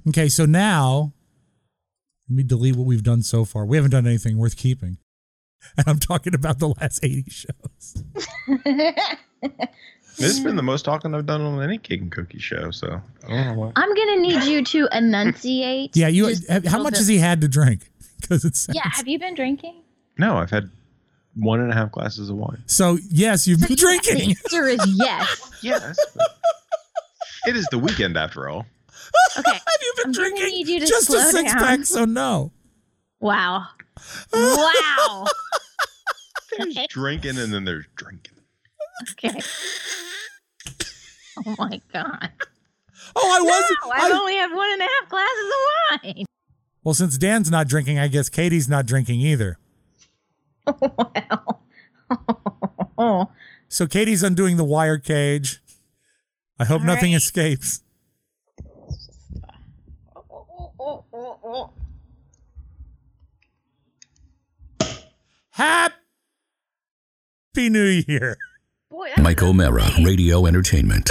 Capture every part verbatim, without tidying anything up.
Okay, so now, let me delete what we've done so far. We haven't done anything worth keeping. And I'm talking about the last eighty shows. This has been the most talking I've done on any cake and cookie show, so I don't know why. I'm going to need you to enunciate. Yeah, you. How much bit. has he had to drink? Because it sounds... Yeah, have you been drinking? No, I've had one and a half glasses of wine. So, yes, you've been drinking. The answer is yes. Yes. It is the weekend after all. Okay. Have you been I'm drinking? Need you to Just slow a six down. pack, so no. Wow. Wow. There's drinking and then there's drinking. Okay. Oh my God. Oh, I wasn't. No, I only have one and a half glasses of wine. Well, since Dan's not drinking, I guess Katie's not drinking either. Well. Oh. So Katie's undoing the wire cage. I hope All nothing right. escapes. Happy New Year. Boy, Mike O'Mara, Radio Entertainment.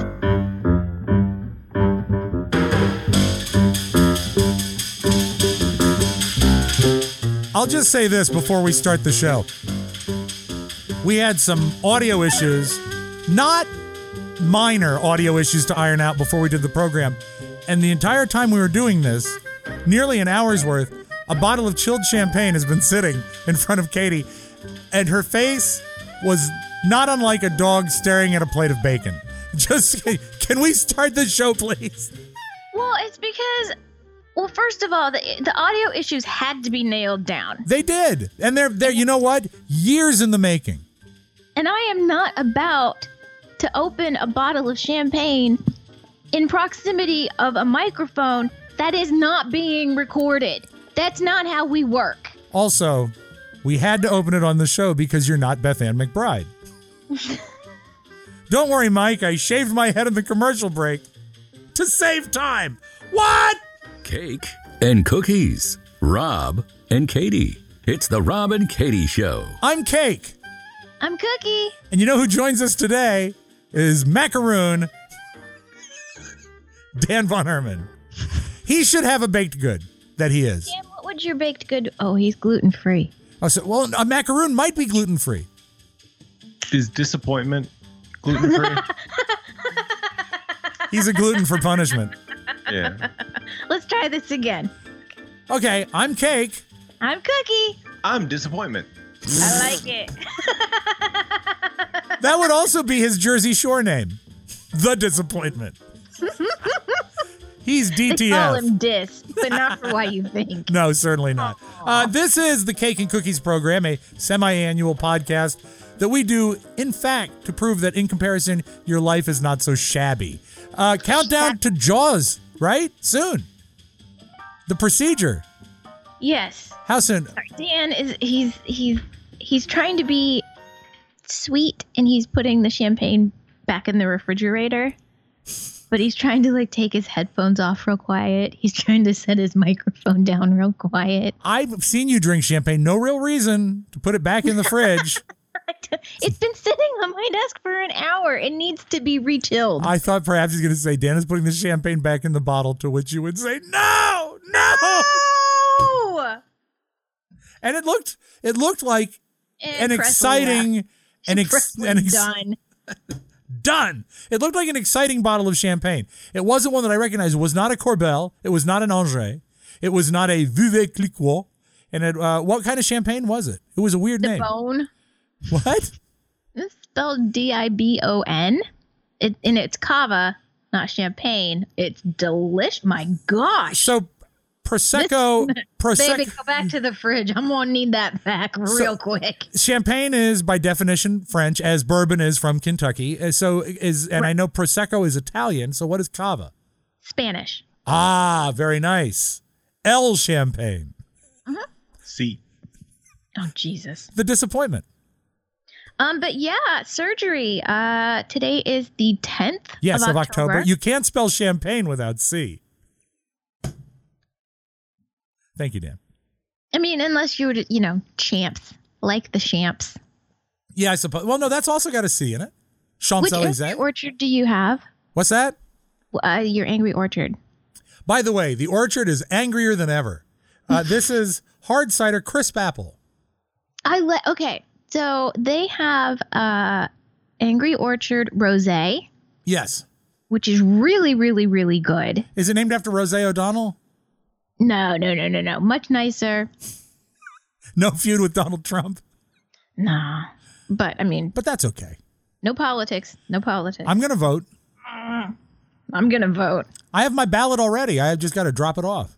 I'll just say this before we start the show. We had some audio issues, not minor audio issues to iron out before we did the program. And the entire time we were doing this, nearly an hour's worth, a bottle of chilled champagne has been sitting in front of Katie. And her face was not unlike a dog staring at a plate of bacon. Just, can we start the show, please? Well, it's because, well, first of all, the the audio issues had to be nailed down. They did. And they're, they're, you know what? Years in the making. And I am not about to open a bottle of champagne in proximity of a microphone that is not being recorded. That's not how we work. Also, we had to open it on the show because you're not Beth Ann McBride. Don't worry, Mike. I shaved my head in the commercial break to save time. What? Cake and cookies. Rob and Katie. It's the Rob and Katie Show. I'm Cake. I'm Cookie. And you know who joins us today is Macaroon Dan Von Herman. He should have a baked good that he is. Dan, what would your baked good? Oh, he's gluten free. Oh, so, well, a macaroon might be gluten free. Is disappointment gluten free? He's a gluten for punishment. Yeah. Let's try this again. Okay, I'm Cake. I'm Cookie. I'm disappointment. I like it. That would also be his Jersey Shore name. The Disappointment. He's D T F. They call him Dis, but not for what you think. No, certainly not. Uh, this is the Cake and Cookies program, a semi-annual podcast that we do, in fact, to prove that in comparison, your life is not so shabby. Uh, countdown to Jaws, right? Soon. The procedure. Yes. How soon? Sorry, Dan is he's he's he's trying to be sweet and he's putting the champagne back in the refrigerator. But he's trying to like take his headphones off real quiet. He's trying to set his microphone down real quiet. I've seen you drink champagne. No real reason to put it back in the fridge. It's been sitting on my desk for an hour. It needs to be rechilled. I thought perhaps he's going to say, Dan is putting the champagne back in the bottle, to which you would say, no, no. Oh! And it looked, it looked like And an press exciting, left. an, ex- Press an ex- done. done. It looked like an exciting bottle of champagne. It wasn't one that I recognized. It was not a Corbel. It was not an Angers. It was not a Veuve Clicquot. And it, uh, what kind of champagne was it? It was a weird The name. bone. What? It's spelled D I B O N. It, and it's cava, not champagne. It's delish. My gosh. So Prosecco, Prosecco. Baby, go back to the fridge. I'm going to need that back real So- quick. Champagne is by definition French, as bourbon is from Kentucky. Uh, So is, and I know Prosecco is Italian. So what is cava? Spanish. Ah, very nice. El Champagne. See. Oh, Jesus. The disappointment. Um, but yeah, surgery. Uh, today is the tenth Yes, of, of October. October. You can't spell champagne without C. Thank you, Dan. I mean, unless you were, you know, champs, like the champs. Yeah, I suppose. Well, no, that's also got a C in it. Which Angry Champs-Élysées. Orchard do you have? What's that? Uh, your Angry Orchard. By the way, the Orchard is angrier than ever. Uh, this is hard cider crisp apple. I let okay. So they have uh, Angry Orchard Rosé, Yes. which is really, really, really good. Is it named after Rose O'Donnell? No, no, no, no, no. Much nicer. No feud with Donald Trump. Nah. But I mean, But that's okay. no politics. No politics. I'm going to vote. I'm gonna vote. I have my ballot already. I have just got to drop it off.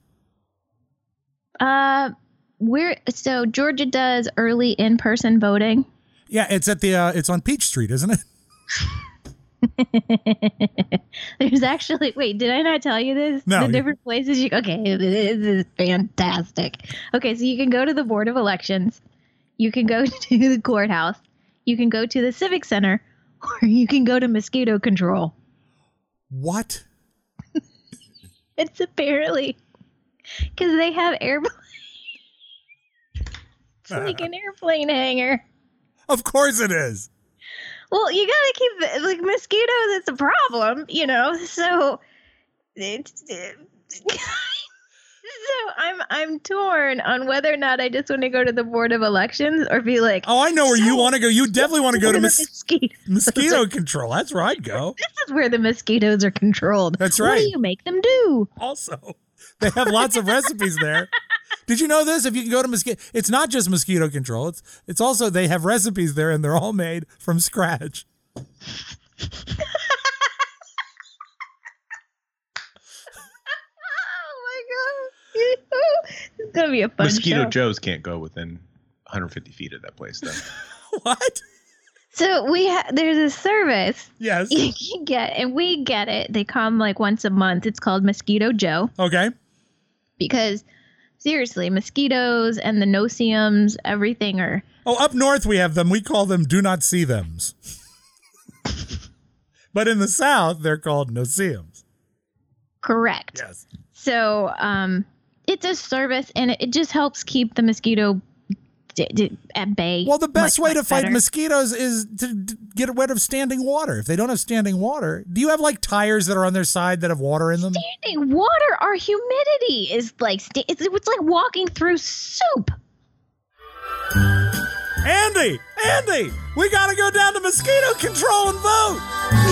Uh, we're so Georgia does early in-person voting. Yeah, it's at the uh, it's on Peach Street, isn't it? There's actually wait, did I not tell you this? No, The you- different places you okay, this is fantastic. Okay, so you can go to the Board of Elections, you can go to the courthouse, you can go to the Civic Center, or you can go to mosquito control. What? It's apparently because they have airplane. It's like an airplane hangar. Of course it is. Well, you gotta keep the, like mosquitoes. It's a problem, you know. So, it's, so I'm I'm torn on whether or not I just want to go to the Board of Elections or be like, Oh, I know where you want to go. You definitely want to go to the mos- mosquitoes. mosquito control. That's where I'd go. This is where the mosquitoes are controlled. That's What right. do you make them do? Also, they have lots of recipes there. Did you know this? If you can go to mosquito, it's not just mosquito control. It's it's also they have recipes there, and they're all made from scratch. Oh my god, it's gonna be a fun Mosquito show. Joes can't go within one hundred fifty feet of that place, though. What? So we ha- there's a service Yes. you can get, and we get it. They come like once a month. It's called Mosquito Joe. Okay. Because seriously, mosquitoes and the no-see-ums, everything are Oh, up north we have them. We call them do not see thems. But in the south, they're called no-see-ums. correct. Yes. So um, it's a service, and it, it just helps keep the mosquito d- d- at bay. Well, the best much, way to much fight better. mosquitoes is to d- get rid of standing water. If they don't have standing water, do you have like tires that are on their side that have water in them? Standing water, our humidity is like sta- it's, it's like walking through soup. Andy, Andy, we gotta go down to mosquito control and vote.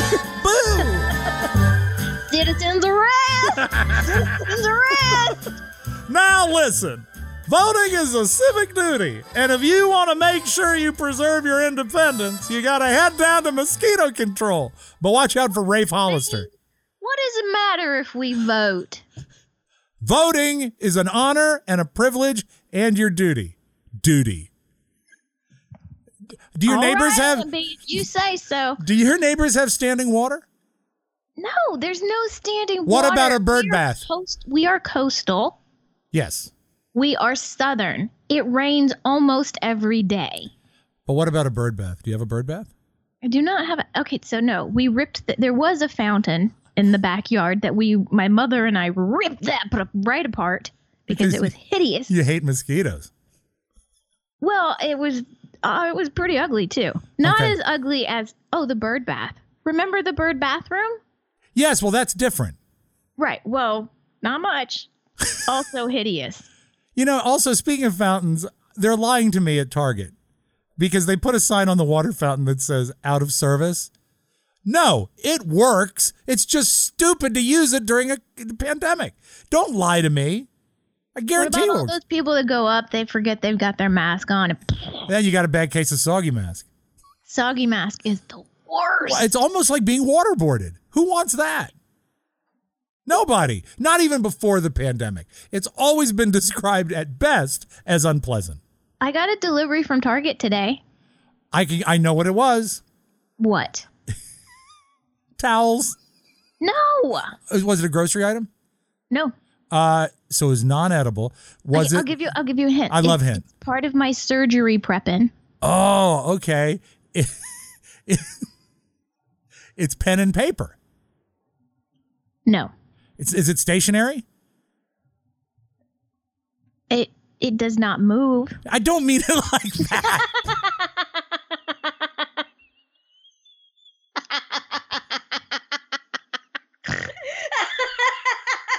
Boo! Citizens arrest! Citizens arrest! Now listen, voting is a civic duty, and if you want to make sure you preserve your independence, you gotta head down to mosquito control. But watch out for Rafe Hollister. What does it matter if we vote? Voting is an honor and a privilege and your duty. Duty. Do your All neighbors right, have babe, you say so. do your neighbors have standing water? No, there's no standing What water. about a bird we are bath? Coast, we are coastal. Yes. We are southern. It rains almost every day. But what about a bird bath? Do you have a bird bath? I do not have a, okay, so no, we ripped the, there was a fountain in the backyard that we my mother and I ripped that put right apart because, Because it was hideous. You hate mosquitoes. Well, it was uh, it was pretty ugly too. Not Okay. as ugly as oh, the bird bath. Remember the bird bathroom? Yes, well that's different. Right. Well, not much. Also hideous. You know, also speaking of fountains, they're lying to me at Target because they put a sign on the water fountain that says out of service. No, it works. It's just stupid to use it during a pandemic. Don't lie to me. I What guarantee about it all works. those people that go up, they forget they've got their mask on. And Then you got a bad case of soggy mask. soggy mask is the worst. Well, it's almost like being waterboarded. Who wants that? Nobody. Not even before the pandemic. It's always been described at best as unpleasant. I got a delivery from Target today. I can, I know what it was. What? Towels. No. Was it a grocery item? No. Uh, so it was non-edible. Was Okay, it? I'll give you I'll give you a hint. I love It's- hints. It's part of my surgery prepping. Oh, okay. It- it- it's pen and paper. No. It's, is it stationary? It it does not move. I don't mean it like that.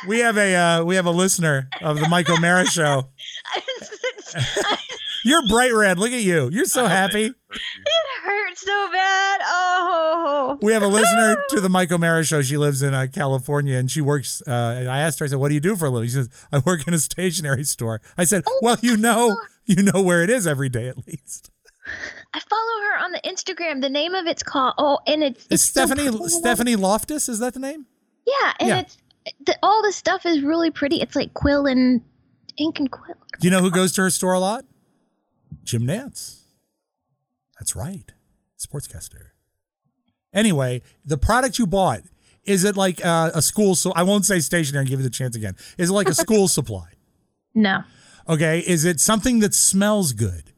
We have a uh, we have a listener of the Mike O'Mara show. You're bright red. Look at you. You're so happy. It hurts so bad. Oh. We have a listener to the Mike O'Mara show. She lives in uh, California, and she works. Uh, and I asked her, I said, "What do you do for a living?" She says, "I work in a stationery store." I said, Oh, "Well, you know, you know where it is every day, at least." I follow her on the Instagram. The name of it's called. Oh, and it's, Is it's so Stephanie pretty. Stephanie Loftus? Is that the name? Yeah, and Yeah. it's the, all the stuff is really pretty. It's like quill and ink and quill. Do you know who goes to her store a lot? Jim Nance. That's right. Sportscaster. Anyway, the product you bought, is it like uh, a school? So I won't say stationery and give you the chance again. Is it like a school supply? No. Okay. Is it something that smells good?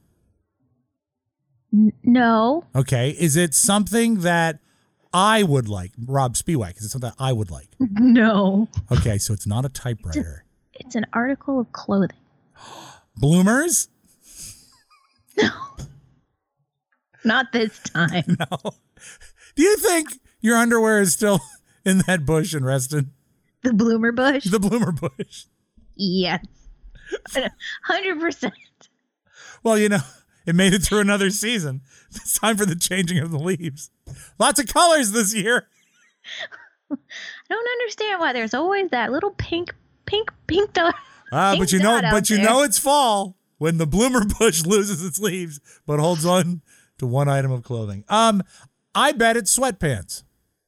N- no. Okay. Is it something that I would like? Rob Spiewak, is it something I would like? No. Okay. So it's not a typewriter. It's an article of clothing. Bloomers? No. Not this time. No. Do you think your underwear is still in that bush in Reston? The bloomer bush? The bloomer bush. Yes. one hundred percent. Well, you know, it made it through another season. It's time for the changing of the leaves. Lots of colors this year. I don't understand why there's always that little pink, pink, pink dot. Ah, pink but you know, dot out but you there. know it's fall when the bloomer bush loses its leaves, but holds on to one item of clothing. Um, I bet it's sweatpants.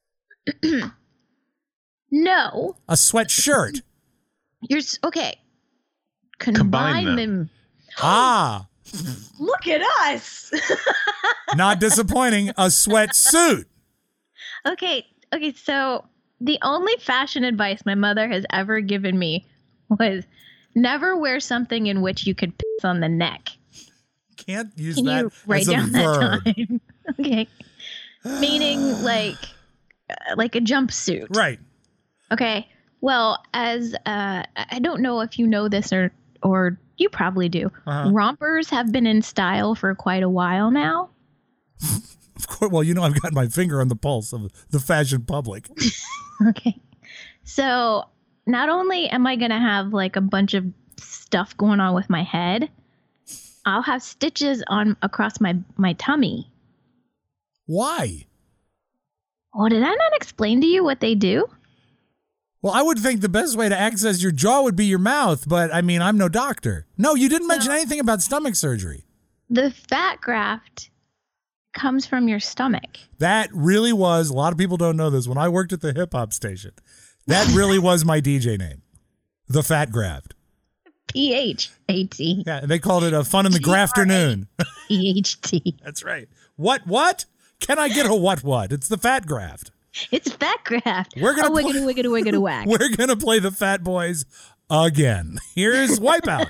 No. A sweatshirt. You're s- okay. Combine, Combine them. them. Ah, Look at us. not disappointing. A sweatsuit. Okay, okay, so the only fashion advice my mother has ever given me was never wear something in which you could piss on the neck. Can't use Can that you write as a down verb. that time? Okay. Meaning like uh, like a jumpsuit. Right. Okay. Well, as uh I don't know if you know this or or you probably do. Uh-huh. Rompers have been in style for quite a while now. Of course. Well, you know, I've got my finger on the pulse of the fashion public. Okay. So not only am I going to have like a bunch of stuff going on with my head, I'll have stitches on across my, my tummy. Why? Oh, did I not explain to you what they do? Well, I would think the best way to access your jaw would be your mouth, but I mean, I'm no doctor. No, you didn't mention No. anything about stomach surgery. The fat graft comes from your stomach. That really was, a lot of people don't know this, when I worked at the hip hop station, that really was my D J name, The Fat Graft. P H A T. Yeah, and they called it a fun in the grafternoon. P H T. That's right. What, what? Can I get a what, what? It's the Fat Graft. It's fat graft. We're gonna oh, play- wiggity, wiggity, wiggity, whack. We're going to play the Fat Boys again. Here's Wipeout.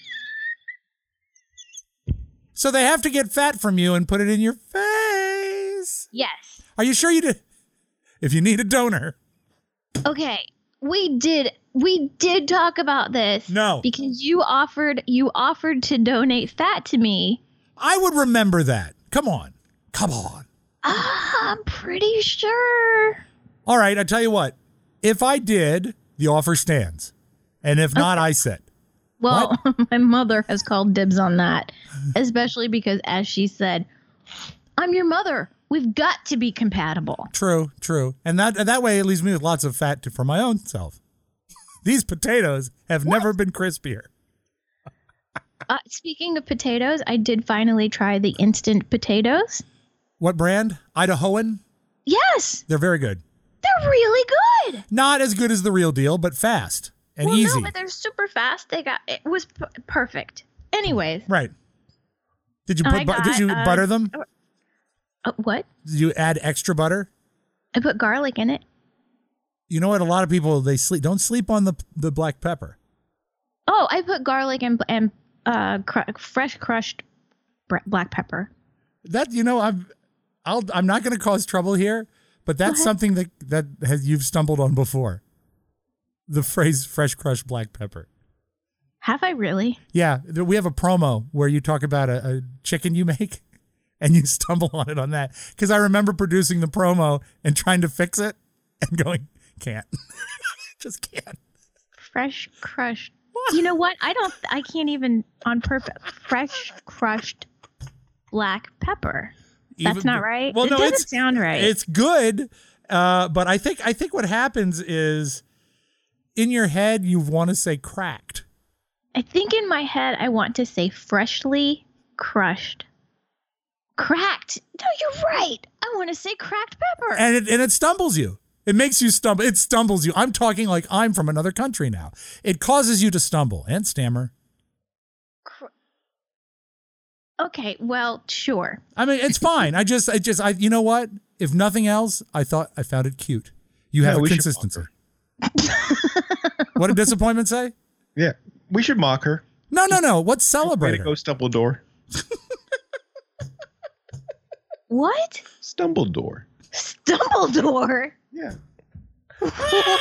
So they have to get fat from you and put it in your face. Yes. Are you sure you did? If you need a donor. Okay. We did we did talk about this. No. Because you offered you offered to donate fat to me. I would remember that. Come on. Come on. Ah, I'm pretty sure. All right, I tell you what. If I did, the offer stands. And if not, I said. Well, my mother has called dibs on that, especially because, as she said, I'm your mother. We've got to be compatible. True, true. And that that way it leaves me with lots of fat to, for my own self. These potatoes have What? never been crispier. Uh, speaking of potatoes, I did finally try the instant potatoes. What brand? Idahoan? Yes, They're very good. they're really good. Not as good as the real deal, but fast and well, easy. no, but they're super fast. They got it was p- perfect. Anyways, Right. Did you I put bu- did got, you uh, butter them? uh, what? Did you add extra butter? I put garlic in it. You know what? A lot of people they sleep don't sleep on the the black pepper. Oh, I put garlic and and uh cr- fresh crushed br- black pepper. That you know I'm I'll I'm not going to cause trouble here, but that's ahead. something that that has you've stumbled on before. The phrase fresh crushed black pepper. Have I really? Yeah, th- we have a promo where you talk about a, a chicken you make and you stumble on it on that. Because I remember producing the promo and trying to fix it and going, can't. Just can't. fresh crushed. You know what? I don't. I can't even on purpose. Fresh crushed black pepper. That's Even- not right. Well, it no, doesn't it's sound right. It's good, uh, but I think I think what happens is in your head you want to say cracked. I think in my head I want to say freshly crushed. Cracked. No, you're right. I want to say cracked pepper. And it, and it stumbles you. It makes you stumble. It stumbles you. I'm talking like I'm from another country now. It causes you to stumble and stammer. Cr- okay, well, sure. I mean, it's fine. I just, I just, I. You know what? If nothing else, I thought I found it cute. You have Yeah, a we should consistency. What did disappointment say? Yeah, we should mock her. No, no, no. What's Way celebrate to her? go, Stumbledore. What? Stumbledore. Stumbledore. Yeah. I've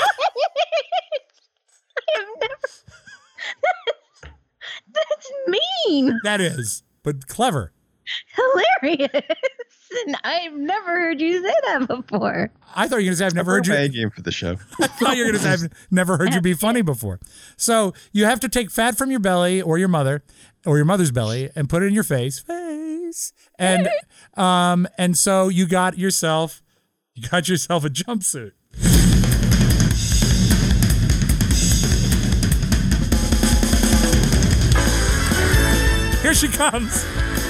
never. That's, that's mean. That is, but clever. Hilarious. And I've never heard you say that before. I thought you were going to say I've never heard you. A game for the show. I thought you were going to say I've never heard you be funny before. So you have to take fat from your belly or your mother or your mother's belly and put it in your face, face, and um, and so you got yourself, you got yourself a jumpsuit. Here she comes.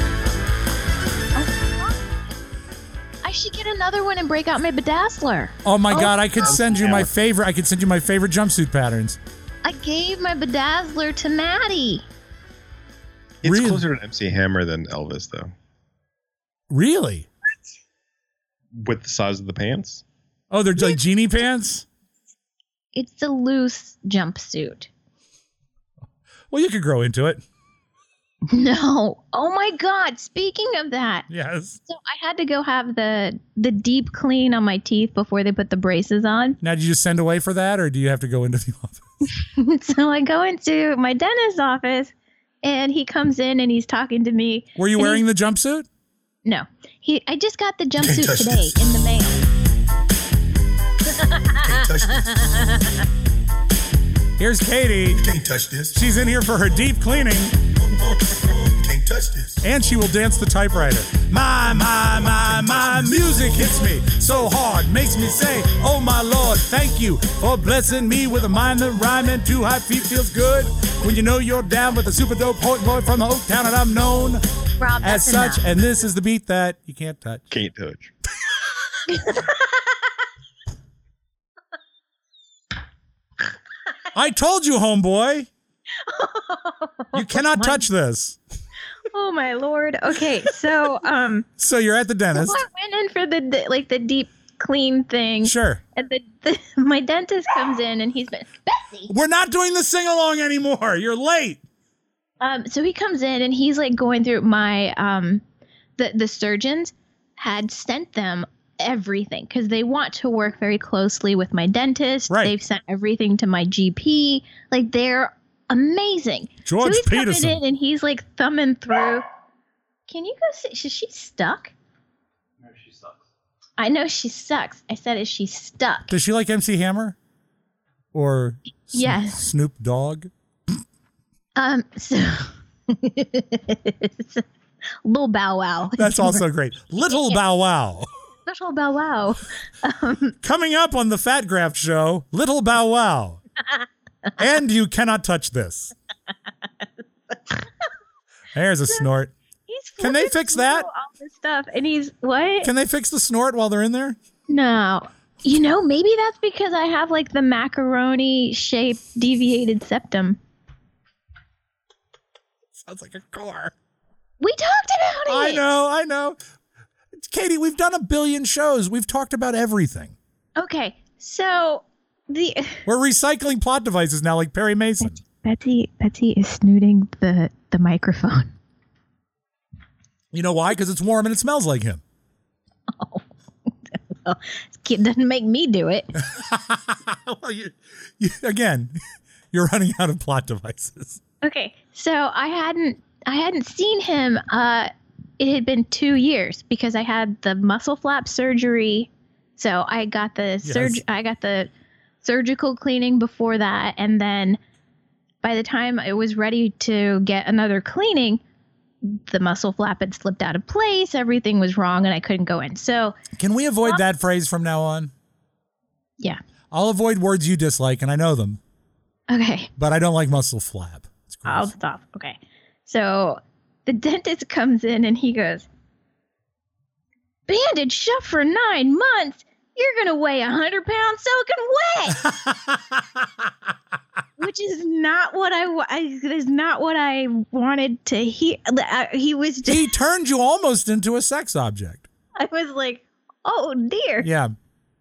I should get another one and break out my bedazzler. Oh my Oh, God! I could send you my yeah. favorite. I could send you my favorite jumpsuit patterns. I gave my bedazzler to Maddie. It's Really? closer to M C Hammer than Elvis, though. Really? With the size of the pants. Oh, they're like genie pants. It's a loose jumpsuit. Well, you could grow into it. No. Oh my God. Speaking of that, Yes. so I had to go have the the deep clean on my teeth before they put the braces on. Now, did you just send away for that, or do you have to go into the office? So I go into my dentist's office, and he comes in and he's talking to me. Were you And wearing he- the jumpsuit? No. He. I just got the jumpsuit touch today this. in the mail. Here's Katie. Can't touch this. She's in here for her deep cleaning, Can't touch this. and she will dance the typewriter. My, my, my, my music hits me so hard, makes me say, oh my Lord, thank you for blessing me with a mind that rhyme and two high feet feels good. When you know you're down with a super dope poet boy from the Oak Town, and I'm known Rob, as that's such, enough. and this is the beat that you can't touch. Can't touch. I told you, homeboy. You cannot touch this. Oh my Lord. Okay, so um, So you're at the so dentist. I went in for the the- like the deep clean thing. Sure. And the, the my dentist comes in and he's been Betsy. We're not doing the sing along anymore. You're late. Um, so he comes in and he's like going through my um, the the surgeons had sent them everything because they want to work very closely with my dentist. Right. They've sent everything to my G P. Like they're amazing. George so he's Peterson. coming in and he's like thumbing through. Can you go see? Is she stuck? No, she sucks. I know she sucks. I said, is she stuck? Does she like M C Hammer? Or S- Yes. Snoop Dogg? Um. So. Lil Bow Wow. That's also great. Little Bow Wow. Little Bow Wow. Um, Coming up on the Fat Graft Show, Little Bow Wow. And you cannot touch this. There's a snort. he's Can they flipping fix that? through all this stuff, and he's what? Can they fix the snort while they're in there? No. You know, maybe that's because I have like the macaroni shaped deviated septum. Sounds like a car. We talked about it. I know, I know. Katie, we've done a billion shows. We've talked about everything. Okay, so the We're recycling plot devices now like Perry Mason. Betsy Betsy is snooting the the microphone. You know why? Because it's warm and it smells like him. Well, it doesn't make me do it. Well, you, you, again, you're running out of plot devices. Okay, so I hadn't I hadn't seen him. Uh, it had been two years because I had the muscle flap surgery. So I got the Yes. surgery. I got the surgical cleaning before that. And then by the time it was ready to get another cleaning, the muscle flap had slipped out of place. Everything was wrong and I couldn't go in. So Can we avoid that phrase from now on? yeah. I'll avoid words you dislike, and I know them, Okay. but I don't like muscle flap. It's gross. I'll stop. Okay. So the dentist comes in and he goes, bandage shut for nine months. You're going to weigh one hundred pounds soaking wet. Which is not what I, wa- I is not what I wanted to hear. Uh, He was just, He turned you almost into a sex object. I was like, oh dear. Yeah.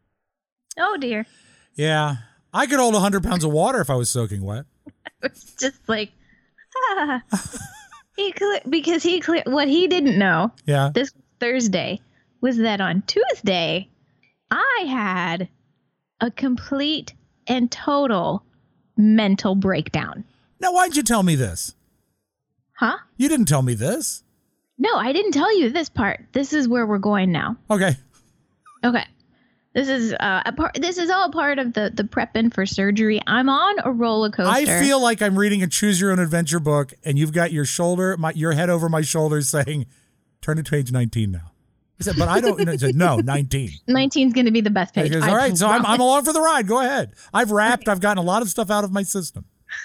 Oh dear. Yeah. I could hold one hundred pounds of water if I was soaking wet. It's just like, ah. he cle because he cle what he didn't know Yeah. this Thursday was that on Tuesday, I had a complete and total mental breakdown. Now, why'd you tell me this? Huh? You didn't tell me this. No, I didn't tell you this part. This is where we're going now. Okay. Okay. This is uh, a part. This is all part of the the prepping for surgery. I'm on a roller coaster. I feel like I'm reading a choose your own adventure book, and you've got your shoulder, my, your head over my shoulder saying, turn to page nineteen now. I said, but I don't, I said, no, nineteen. nineteen's going to be the best He page. goes, I all right, so I'm, I'm promise. along for the ride. Go ahead. I've rapped. I've gotten a lot of stuff out of my system.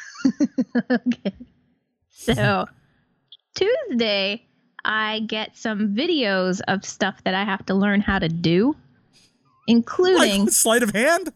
Okay. So Tuesday, I get some videos of stuff that I have to learn how to do, including Like sleight of hand?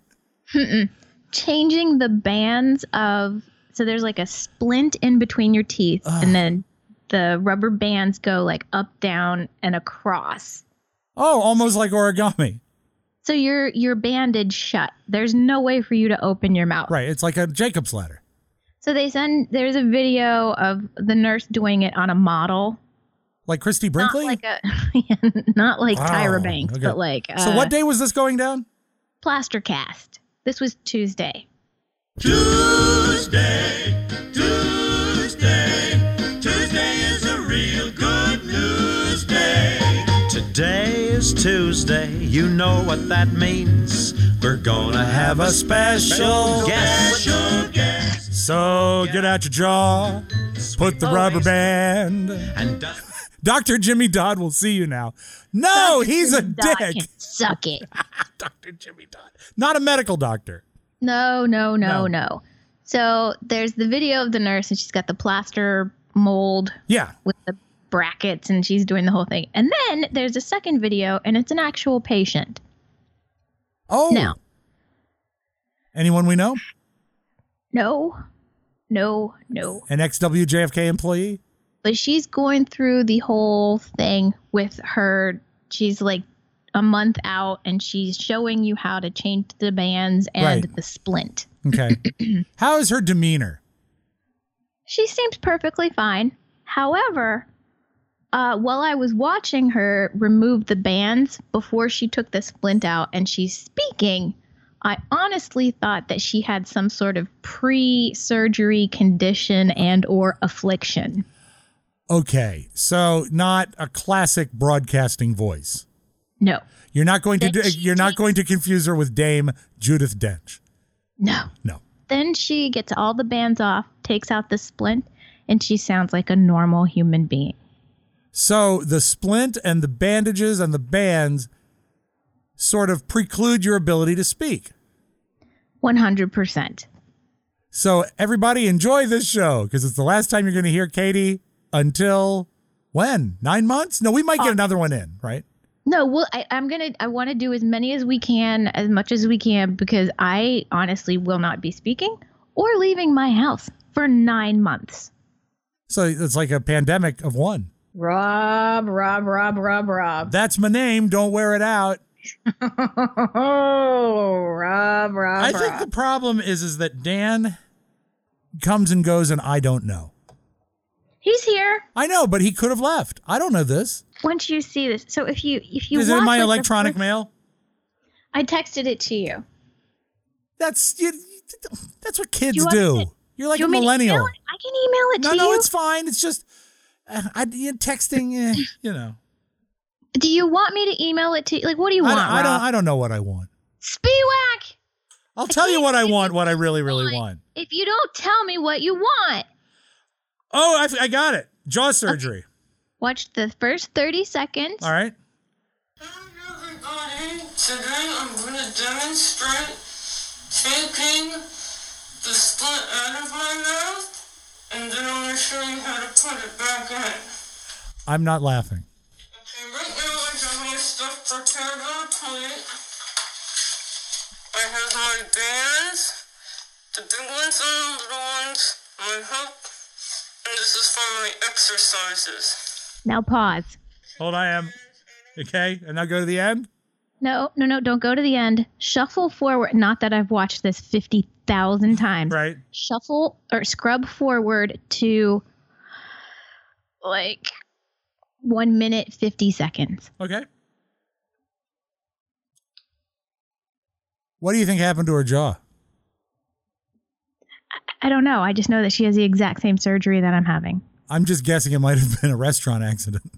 changing the bands of. So there's like a splint in between your teeth, and then the rubber bands go like up, down, and across. Oh, almost like origami. So you're you're bandaged shut. There's no way for you to open your mouth. Right. It's like a Jacob's ladder. So they send. There's a video of the nurse doing it on a model. Like Christy Brinkley? Not like a, not like Wow, Tyra Banks, okay. but like. Uh, So what day was this going down? Plaster cast. This was Tuesday. Tuesday, Tuesday, Tuesday is a real good news day. Today is Tuesday, you know what that means. We're gonna have a special guest. Special guest. So get out your jaw, put the rubber band. And uh, Doctor Jimmy Dodd will see you now. No, he's a Doc dick. can suck it. Doctor Jimmy Dodd. Not a medical doctor. No, no, No. no, no. So there's the video of the nurse, and she's got the plaster mold Yeah. with the brackets, and she's doing the whole thing. And then there's a second video, and it's an actual patient. Oh. Now, Anyone we know? no, no, no. An ex-W J F K employee? But she's going through the whole thing with her. She's like a month out, and she's showing you how to change the bands and Right. the splint. Okay. How is her demeanor? She seems perfectly fine. However, uh, while I was watching her remove the bands before she took the splint out and she's speaking, I honestly thought that she had some sort of pre-surgery condition and or affliction. Okay. So not a classic broadcasting voice. No, You're not going to do, Then she you're not takes- going to confuse her with Dame Judith Dench. no. No. Then she gets all the bands off, takes out the splint, and she sounds like a normal human being. So the splint and the bandages and the bands sort of preclude your ability to speak. one hundred percent. So everybody enjoy this show because it's the last time you're going to hear Katie until when? Nine months? No, we might get another one in, right? No, well, I, I'm gonna. I want to do as many as we can, as much as we can, because I honestly will not be speaking or leaving my house for nine months. So it's like a pandemic of one. Rob, Rob, Rob, Rob, Rob. That's my name. Don't wear it out. Oh, Rob, Rob, I think the problem is is that Dan comes and goes and I don't know. He's here. I know, but he could have left. I don't know this. Once you see this, so if you if you Is it in watch, my like, the electronic first- mail? I texted it to you. That's you, that's what kids You want do. me to- You're like Do you a want me to millennial. email it? I can email it No, to no, you. it's fine. It's just uh, I you know, texting, eh, you know. Do you want me to email it to you? Like, what do you I want, don't, I don't Rob? I don't know what I want. Spiewak! I'll tell you what I want, what I really, really want. If you don't tell me what you want. Oh, I, I got it. Jaw surgery. Okay. Watch the first thirty seconds. All right. Hi, everybody. Today I'm going to demonstrate taking the split out of my mouth, and then I'm going to show you how to put it back in. I'm not laughing. Okay, right now I have my stuff prepared on a plate. I have my bands, the big ones and the little ones, my hook, and this is for my exercises. Now pause. Hold on, I am. Okay, and now go to the end? No, no, no, don't go to the end. Shuffle forward. Not that I've watched this fifty thousand times. Right. Shuffle or scrub forward to like one minute, fifty seconds. Okay. What do you think happened to her jaw? I, I don't know. I just know that she has the exact same surgery that I'm having. I'm just guessing it might have been a restaurant accident.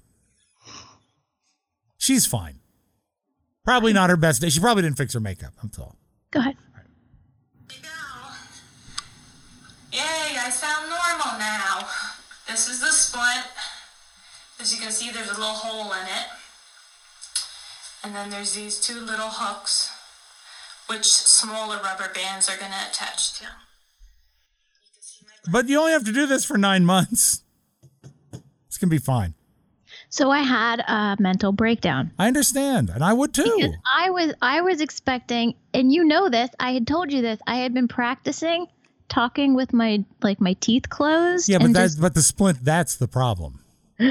She's fine. Probably not her best day. She probably didn't fix her makeup. I'm told. Go ahead. Yay, I sound normal now. This is the split. As you can see, there's a little hole in it. And then there's these two little hooks, which smaller rubber bands are going to attach to. But you only have to do this for nine months. It's going to be fine. So I had a mental breakdown. I understand, and I would too. Because I was I was expecting, and you know this, I had told you this, I had been practicing talking with my like my teeth closed. Yeah, but that's just, but the splint, that's the problem.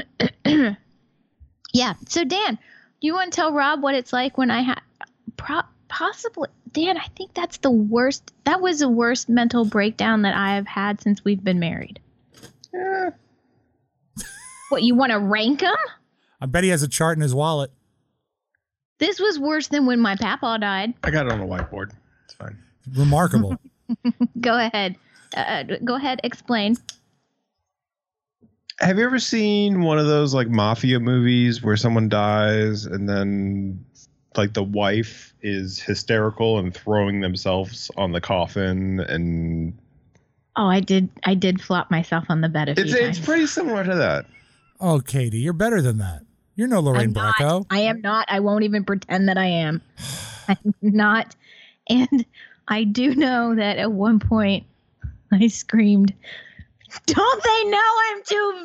Yeah. So Dan, do you want to tell Rob what it's like when I had pro- possibly Dan, I think that's the worst that was the worst mental breakdown that I have had since we've been married. Yeah. What, you want to rank them? I bet he has a chart in his wallet. This was worse than when my papa died. I got it on a whiteboard. It's fine. Remarkable. Go ahead. Uh, go ahead. Explain. Have you ever seen one of those like mafia movies where someone dies and then like the wife is hysterical and throwing themselves on the coffin and Oh, I did. I did flop myself on the bed a few it's times. it's pretty similar to that. Oh, Katie, you're better than that. You're no Lorraine I'm not. Bracco. I am not. I won't even pretend that I am. I'm not. And I do know that at one point I screamed, "Don't they know I'm too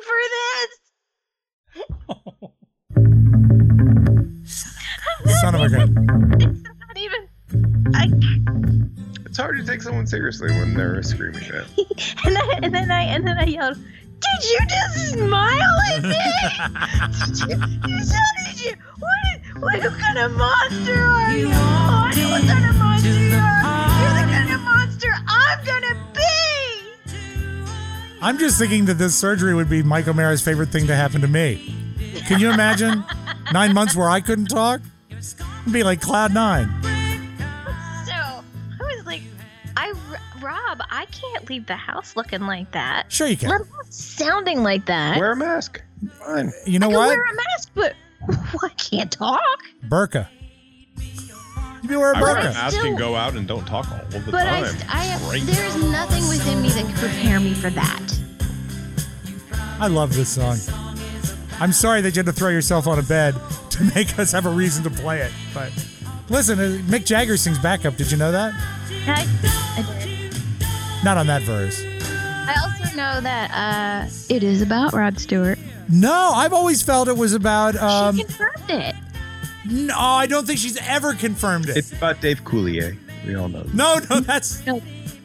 vain for this?" Son of a gun. It's not even. I, It's hard to take someone seriously when they're screaming it. and, then, and then I and then I yelled, "Did you just smile at me? Did you, you so did you? What, what kind of monster are you? What, what kind of monster you are? You're the kind of monster I'm gonna be." I'm just thinking that this surgery would be Mike O'Mara's favorite thing to happen to me. Can you imagine nine months where I couldn't talk? It'd be like cloud nine. So I was like, I Rob, I can't leave the house looking like that. Sure you can. Let alone sounding like that. Wear a mask. Fine. You know I can what? wear a mask, but I can't talk. Burqa. You be wearing a I wear a burqa. mask still- and go out and don't talk all the But I, time. st- I have, Great. there's nothing within me that can prepare me for that. I love this song. I'm sorry that you had to throw yourself on a bed to make us have a reason to play it. But listen, uh, Mick Jagger sings backup. Did you know that? I, I did. Not on that verse. I also know that uh, it is about Rod Stewart. No, I've always felt it was about. Um, she confirmed it. no, I don't think she's ever confirmed it. It's about Dave Coulier. We all know. no, no, that's No.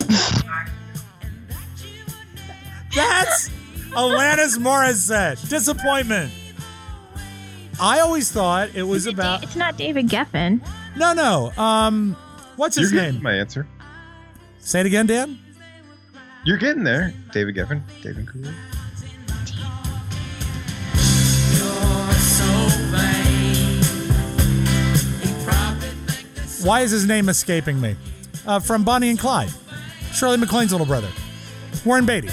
that's Alanis Morissette. Disappointment. I always thought it was Is it about. Da- it's not David Geffen. No, no. Um, what's his You're name? getting my answer. Say it again, Dan. You're getting there. David Geffen. David Coulier. Why is his name escaping me? Uh, from Bonnie and Clyde. Shirley MacLaine's little brother. Warren Beatty.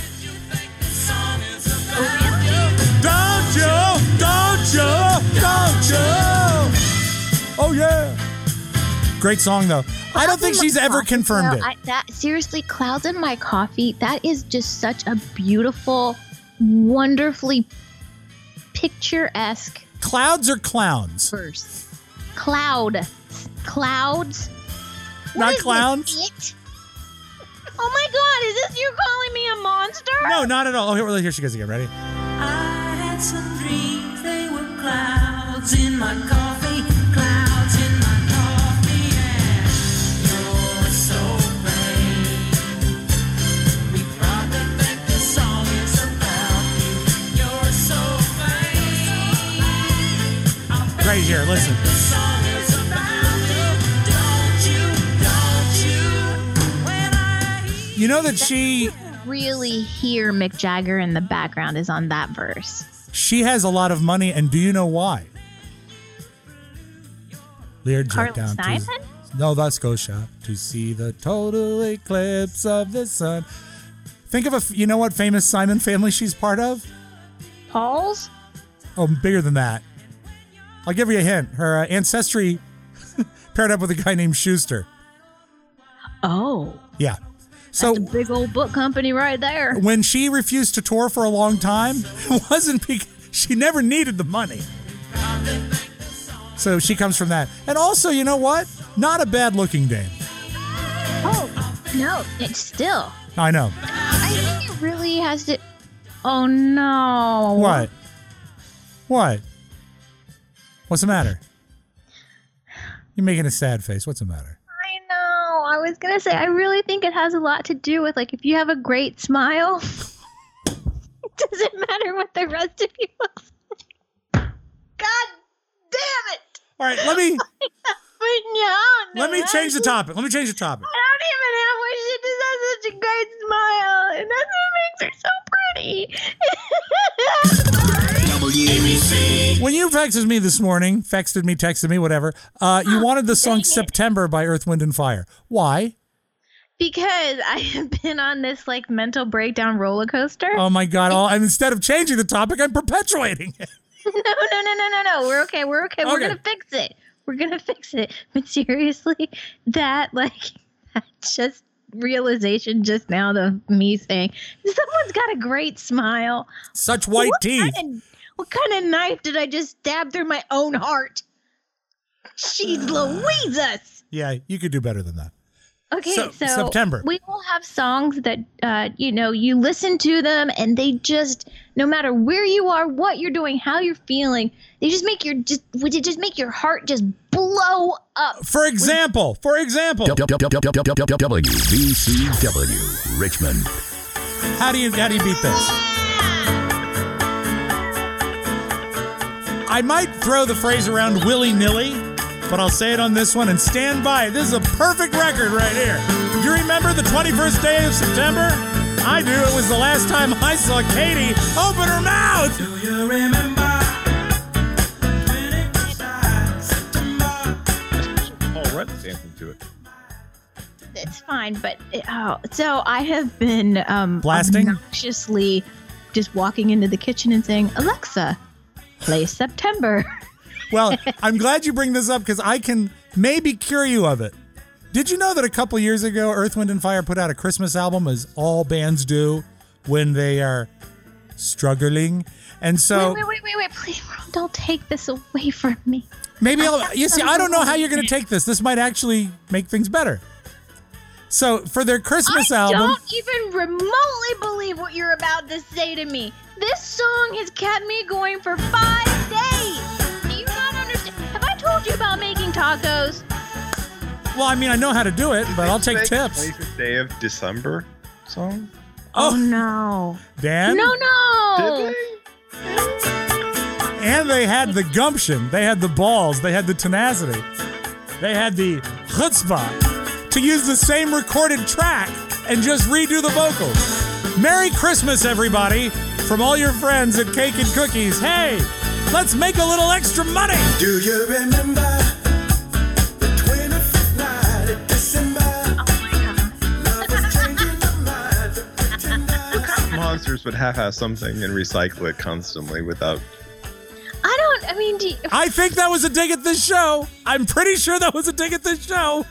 Don't you, don't you, don't you. Oh, yeah. Great song, though. I don't think she's ever confirmed it. I, that seriously, Clouds in My Coffee, that is just such a beautiful, wonderfully picturesque Clouds or clowns? verse. Cloud. Clouds. What Not is clowns? this, it? Oh my God, is this you calling me a monster? No, not at all. Oh, here, here she goes again. Ready? I had some dreams, they were clouds in my coffee, clouds in my coffee, and you're so vain. We probably think this song is about you. You're so vain. Right here, listen. This song is about you. Don't you, don't you? When I hear You know that she Really hear Mick Jagger in the background is on that verse. she has a lot of money, and do you know why? Learjet Carly down to Simon? Nova Scotia to see the total eclipse of the sun. Think of a, f- you know what famous Simon family she's part of? Paul's? Oh, bigger than that. I'll give you a hint. Her uh, ancestry paired up with a guy named Schuster. Oh. Yeah. So That's a big old book company right there. when she refused to tour for a long time, it wasn't because she never needed the money. So she comes from that. And also, you know what? Not a bad looking dame. Oh, no, it's still. I know. I think it really has to. Oh, no. What? What? What's the matter? You're making a sad face. What's the matter? I know. I was going to say, I really think it has a lot to do with, like, if you have a great smile, it doesn't matter what the rest of you looks like. God damn it. All right, let me Putting you on. let me change the topic. Let me change the topic. I don't even have what she just has such a great smile, and that's what makes her so pretty. When you texted me this morning, texted me, texted me, whatever, uh, you wanted the song September by Earth, Wind, and Fire. Why? Because I have been on this like mental breakdown roller coaster. Oh my God! All, and instead of changing the topic, I'm perpetuating it. No, no, no, no, no, no. We're okay. We're okay. We're Okay. gonna fix it. We're gonna fix it. But seriously, that like that just realization just now of me saying someone's got a great smile. Such white what teeth. Kind of, what kind of knife did I just stab through my own heart? Jeez Louises. Yeah, you could do better than that. Okay, So- so, September. we will have songs that, uh, you know, you listen to them and they just, no matter where you are, what you're doing, how you're feeling, they just make your just, would it just make your heart just blow up? For example, for example, W B C W Richmond. how do you how do you beat this? I might throw the phrase around willy-nilly, but I'll say it on this one and stand by. This is a perfect record right here. Do you remember the twenty-first day of September? I do. It was the last time I saw Katie open her mouth. Do you remember when it was like September? Paul Rudd's dancing to it. It's fine, but it, oh, so I have been um, Blasting? obnoxiously just walking into the kitchen and saying, Alexa, play September. Well, I'm glad you bring this up because I can maybe cure you of it. Did you know that a couple years ago, Earth, Wind, and Fire put out a Christmas album, as all bands do when they are struggling? And so wait, wait, wait, wait, wait, please, don't take this away from me. maybe I'll, you see, I don't know how you're going to take this. This might actually make things better. So for their Christmas I album, don't even remotely believe what you're about to say to me. This song has kept me going for five days. Do you not understand? Have I told you about making tacos? well, I mean, I know how to do it, but I'll take Make tips. twenty-fifth Day of December song. Oh, Oh, no. Dan? No, no. Did they? And they had the gumption, they had the balls, they had the tenacity, they had the chutzpah to use the same recorded track and just redo the vocals. Merry Christmas, everybody, from all your friends at Cake and Cookies. Hey, let's make a little extra money. Do you remember the twenty-fifth night of December? Love was changing the minds of pretenders. Monsters would half-ass something and recycle it constantly without. I don't. I mean, do you, I think that was a dig at this show. I'm pretty sure that was a dig at this show.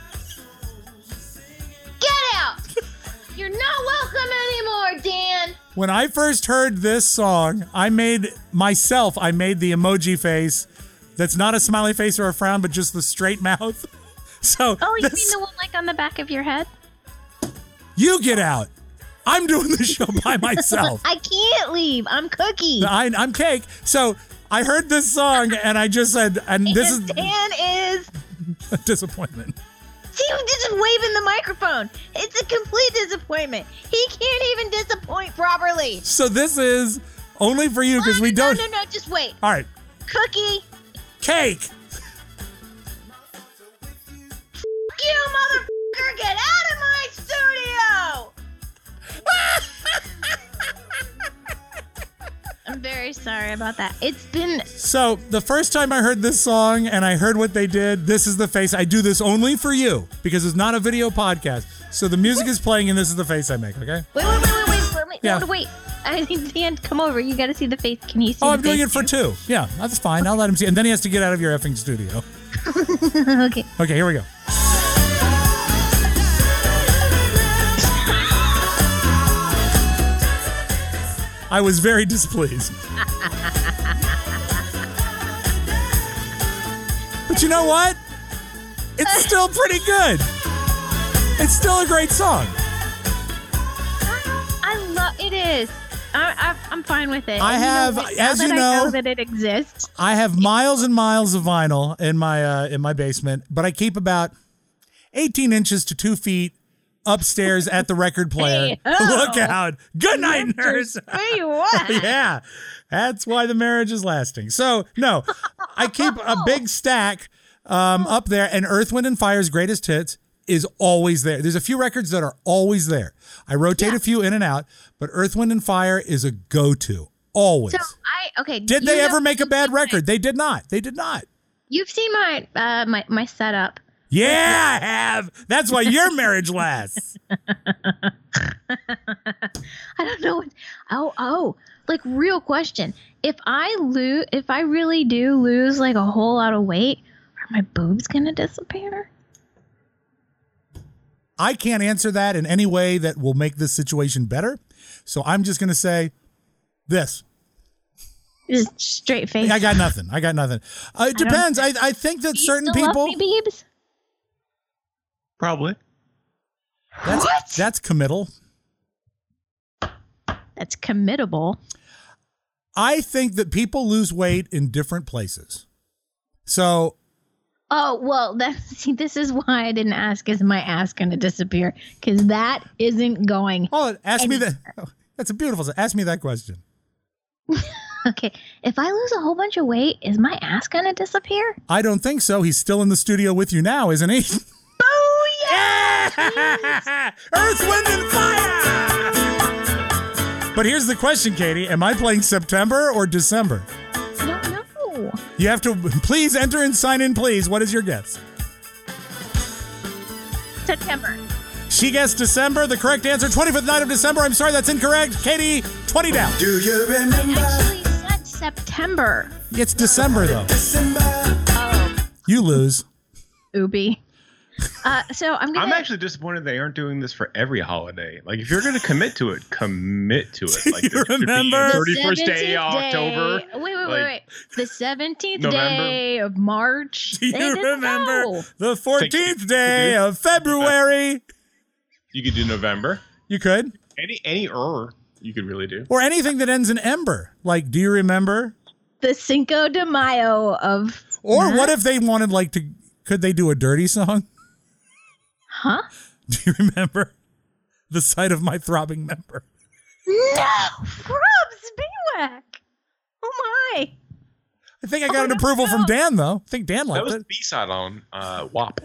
get out! You're not welcome anymore, Dan. When I first heard this song, I made myself, I made the emoji face that's not a smiley face or a frown, but just the straight mouth. So Oh, you this- mean the one like on the back of your head? you get out. I'm doing the show by myself. I can't leave. I'm Cookie. I, I'm Cake. So I heard this song and I just said, and this and is Dan is. a disappointment. See, he's just waving the microphone. It's a complete disappointment. He can't even disappoint properly. So this is only for you because No, we no, don't. No, no, no, just wait. All right, Cookie. Cake. You motherfucker, get out of my studio! I'm very sorry about that. It's been So the first time I heard this song and I heard what they did, this is the face. I do this only for you because it's not a video podcast. So the music is playing and this is the face I make, okay? wait, wait, wait, wait, wait, wait, wait, Yeah. no, wait. I think Dan, come over. You got to see the face. Can you see? Oh, the I'm doing face it for two. Yeah, that's fine. I'll let him see. And then he has to get out of your effing studio. Okay. Okay, here we go. I was very displeased. But you know what? It's still pretty good. It's still a great song. I love it. Is I, I, I'm fine with it. I And have- what? as now you that I know- know that it exists. I have miles and miles of vinyl in my uh, in my basement, but I keep about eighteen inches to two feet upstairs at the record player. Hey, oh. Look out! Good night, nurse. Hey, what? Yeah, that's why the marriage is lasting. So no, I keep a big stack um, up there, and Earth, Wind, and Fire's greatest hits is always there. There's a few records that are always there. I rotate Yeah. a few in and out, but Earth, Wind, and Fire is a go-to always. So I okay. Did you they know- ever make a bad you've seen my- record? They did not. They did not. You've seen my uh, my my setup. Yeah, I have. That's why your marriage lasts. I don't know. What, oh, oh, like real question. If I lose, if I really do lose like a whole lot of weight, are my boobs gonna disappear? I can't answer that in any way that will make this situation better. So I'm just going to say this. Just straight face. I got nothing. I got nothing. Uh, it don't- depends. I, I think that Do you certain still people. love me, Beebs? Probably. That's, What? That's committal. That's committable. I think that people lose weight in different places. So Oh well, that's see. This is why I didn't ask. Is my ass gonna disappear? Because that isn't going. oh, ask me that. Anywhere. oh, that's a beautiful. Ask me that question. Okay, if I lose a whole bunch of weight, is my ass gonna disappear? I don't think so. He's still in the studio with you now, isn't he? Oh yeah! Earth, Wind, and Fire! But here's the question, Katie. Am I playing September or December? I don't know. You have to please enter and sign in, please. What is your guess? September. She guessed December. The correct answer, twenty-fifth night of December. I'm sorry, that's incorrect. Katie, twenty down. Do you remember Actually said September. It's December, though. December? Oh, You lose. oopie. Uh, so I'm gonna. I'm actually disappointed they aren't doing this for every holiday. Like, if you're going to commit to it, commit to it. Like, You this should be remember? The thirty-first day seventeenth of October. Wait, wait, wait, like, wait. The seventeenth November. day of March. Do They you didn't remember know. the fourteenth day of February? You could do November. You could. Any any er you could really do. Or anything that ends in ember. Like, do you remember? The Cinco de Mayo of. Or Huh? what if they wanted, like, to, could they do a dirty song? Huh? Do you remember? The sight of my throbbing member. No! Rubs, Bewak! Oh my! I think I got Oh, an no, approval from no. Dan, though. I think Dan That liked was it. the B side on uh, W A P.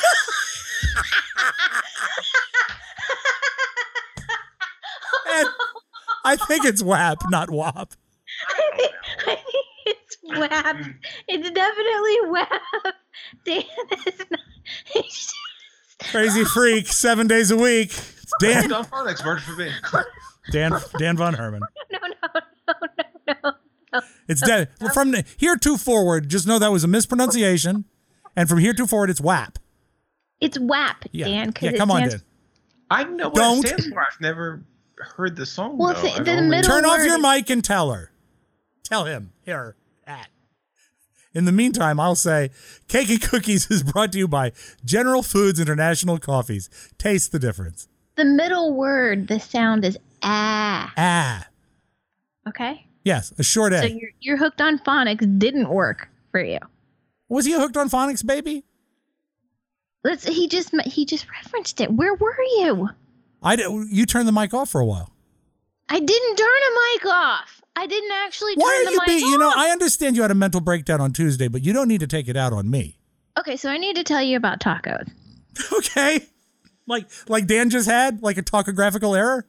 And I think it's W A P, not W A P. I think, I think it's W A P. It's definitely W A P. Dan is not. He's Crazy freak, seven days a week. It's Dan, Don Phonics, word for me. Dan, Dan Von Herman. no, no, no, no, no. It's dead. From the, here to forward, just know that was a mispronunciation. And from here to forward, it's W A P. It's W A P, Yeah, Dan. 'cause yeah it come on, stands- Dan. I know what Don't. it stands for. I've never heard the song. Well, though. the- I've the only- middle- Turn off word your is- mic and tell her. Tell him. Here, at. In the meantime, I'll say Cake and Cookies is brought to you by General Foods International Coffees. Taste the difference. The middle word, the sound is ah. Ah. Okay? Yes, a short So A. your your hooked on phonics didn't work for you. Was he hooked on phonics, baby? Let's he just he just referenced it. Where were you? I did, you turned the mic off for a while. I didn't turn a mic off. I didn't actually turn Why the are you mic being, off. you know, I understand you had a mental breakdown on Tuesday, but you don't need to take it out on me. Okay, so I need to tell you about tacos. Okay. Like like Dan just had, like a topographical error?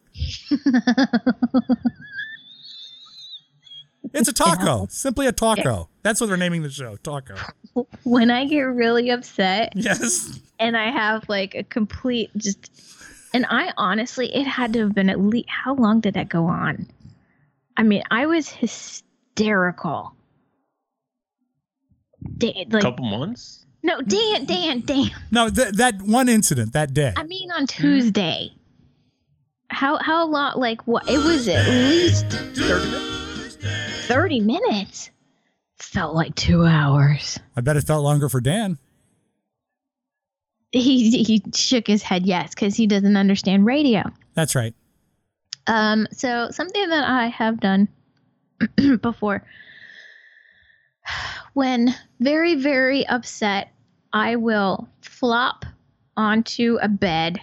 It's a taco. Simply a taco. That's what they're naming the show. Taco. When I get really upset Yes. and I have like a complete just and I honestly it had to have been at least how long did that go on? I mean, I was hysterical. Dan, like, couple months. no, Dan, Dan, Dan. No, th- that one incident that day. I mean, on Tuesday. How how long? Like what? It was at least thirty minutes. thirty minutes. Felt like two hours. I bet it felt longer for Dan. He he shook his head yes because he doesn't understand radio. That's right. Um. So something that I have done before. When very very upset, I will flop onto a bed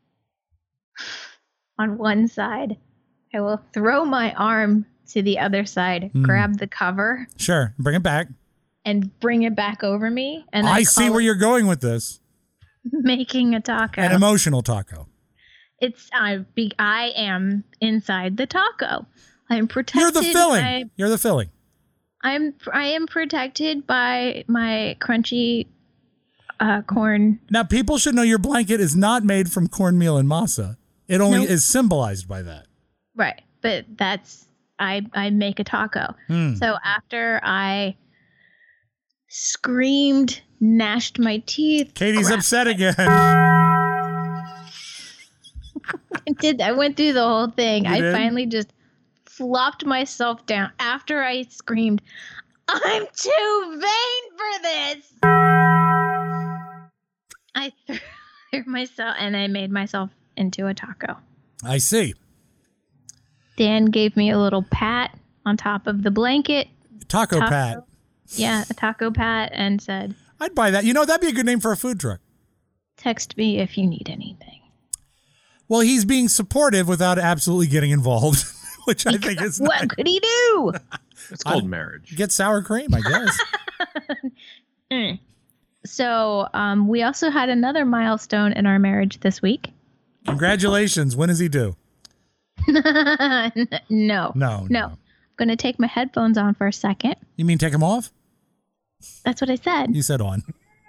on one side. I will throw my arm to the other side, Mm. grab the cover, Sure. Bring it back. and bring it back over me. And I I see call where it you're going with this. making a taco. An emotional taco. It's I be I am inside the taco. I'm protected. You're the filling. I, You're the filling. I'm I am protected by my crunchy uh, corn. Now, people should know your blanket is not made from cornmeal and masa. It only Nope. is symbolized by that. Right, but that's I I make a taco. Hmm. So after I screamed, gnashed my teeth, Katie's grabbed- upset again. I did I went through the whole thing. You I did? finally just flopped myself down after I screamed, "I'm too vain for this." I threw myself and I made myself into a taco. I see. Dan gave me a little pat on top of the blanket. Taco, Taco. Pat. Yeah, a taco pat, and said, I'd buy that. You know, that'd be a good name for a food truck. "Text me if you need anything." Well, he's being supportive without absolutely getting involved, which I think is What not- could he do? It's called I- marriage. get sour cream, I guess. Mm. So um, we also had another milestone in our marriage this week. Congratulations. When is he due? no. No, No. no. I'm going to take my headphones on for a second. You mean take them off? That's what I said. You said on.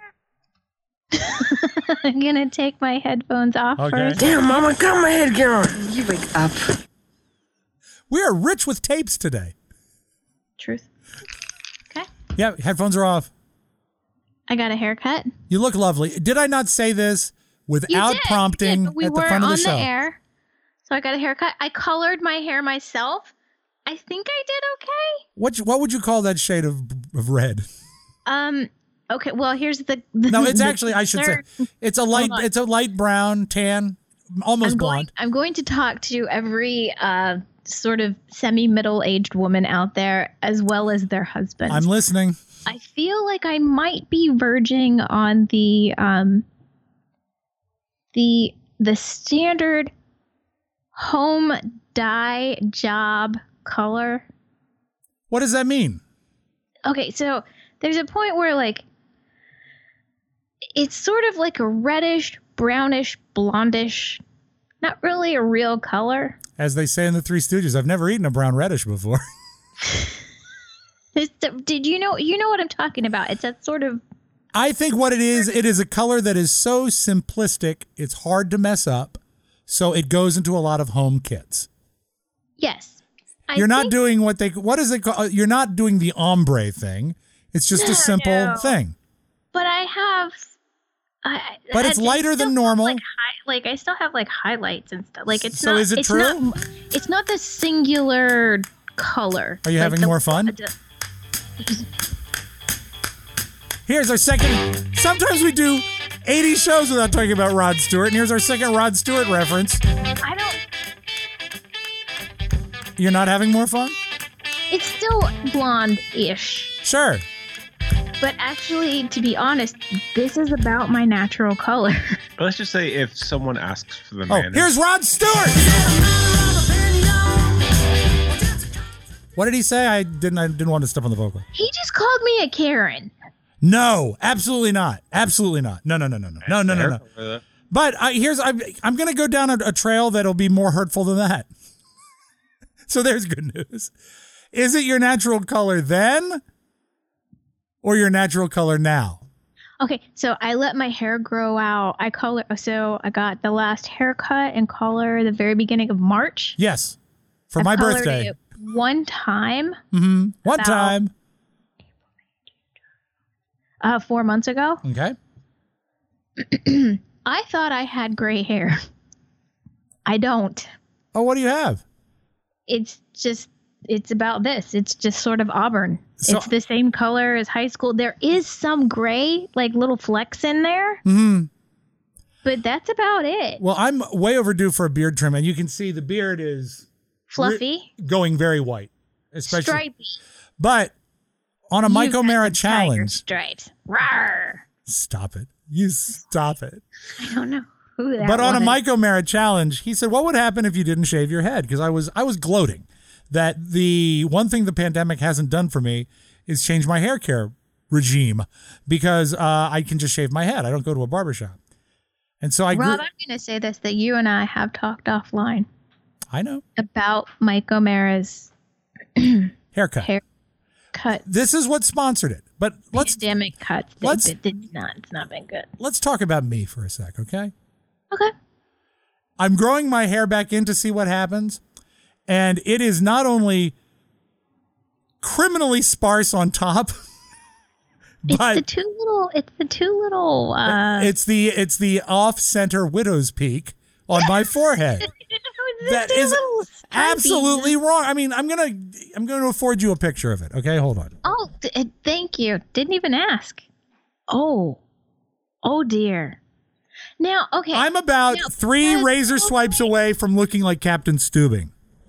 I'm going to take my headphones off Okay. first. Damn, Mama, got my head going. You wake up. We are rich with tapes today. Truth. Okay. Yeah, headphones are off. I got a haircut. You look lovely. Did I not say this You without did, you prompting did, but we at the were front of on the show? air. So I got a haircut. I colored my hair myself. I think I did okay. What what would you call that shade of of red? Um. Okay. Well, here's the. the No, it's the actually I should say third- it's a light on. it's a light brown, tan, almost I'm going, blonde. I'm going to talk to every uh, sort of semi-middle-aged woman out there, as well as their husbands. I'm listening. I feel like I might be verging on the um, the the standard home dye job color. What does that mean? Okay, so there's a point where like it's sort of like a reddish, brownish, blondish, not really a real color. As they say in the Three Stooges, I've never eaten a brown reddish before. It's the- did you know you know what I'm talking about? It's that sort of I think what it is, it is a color that is so simplistic, it's hard to mess up. So it goes into a lot of home kits. yes. I You're not think- doing what they what is it called? You're not doing the ombre thing. It's just No, a simple no. thing. But I have. I, But it's I- I lighter still than have, normal. Like, hi, like I still have like highlights and stuff. Like it's So not. is it it's true? Not, it's not the singular color. Are you Like having the- more fun? the- Here's our second. Sometimes we do eighty shows without talking about Rod Stewart, and here's our second Rod Stewart reference. I don't. You're not having more fun? It's still blonde-ish. Sure. But actually, to be honest, this is about my natural color. But let's just say if someone asks for the Oh, man. here's Rod Stewart. What did he say? I didn't. I didn't want to step on the vocal. He just called me a Karen. No, absolutely not. Absolutely not. No, no, no, no, no, no, no, no, no. But I, here's I'm, I'm going to go down a, a trail that'll be more hurtful than that. So there's good news. Is it your natural color then, or your natural color now? Okay, so I let my hair grow out. I color. So I got the last haircut and color the very beginning of March. Yes, for I've my colored birthday. it one time. Mm-hmm. One about- time. Uh, four months ago. Okay. I thought I had gray hair. I don't. Oh, what do you have? It's just. It's about this. It's just sort of auburn. So- it's the same color as high school. There is some gray, like little flecks in there, Hmm. but that's about it. Well, I'm way overdue for a beard trim, and you can see the beard is Fluffy, going very white, especially. stripy. But on a You've Mike got O'Mara the tiger challenge, stripes. Rawr. stop it. You stop it. I don't know who that But on a was. Mike O'Mara challenge, he said, "What would happen if you didn't shave your head?" Because I was I was gloating that the one thing the pandemic hasn't done for me is change my hair care regime, because uh, I can just shave my head. I don't go to a barbershop. And so I grew, Rob, I'm going to say this, that you and I have talked offline I know about Mike O'Mara's haircut. hair cut. This is what sponsored it. But let's Pandemic cuts. They, let's- it did not. It's not been good. let's talk about me for a sec, okay? Okay. I'm growing my hair back in to see what happens, and it is not only criminally sparse on top, It's but the two little. It's the two little. Uh, it's the it's the off-center widow's peak on my forehead. it's That the two is little stripes. absolutely wrong. I mean, I'm gonna I'm gonna afford you a picture of it. Okay, hold on. Oh, th- uh, thank you. Didn't even ask. Oh, oh dear. Now, okay. I'm about Now, three uh, razor swipes away from looking like Captain Steubing.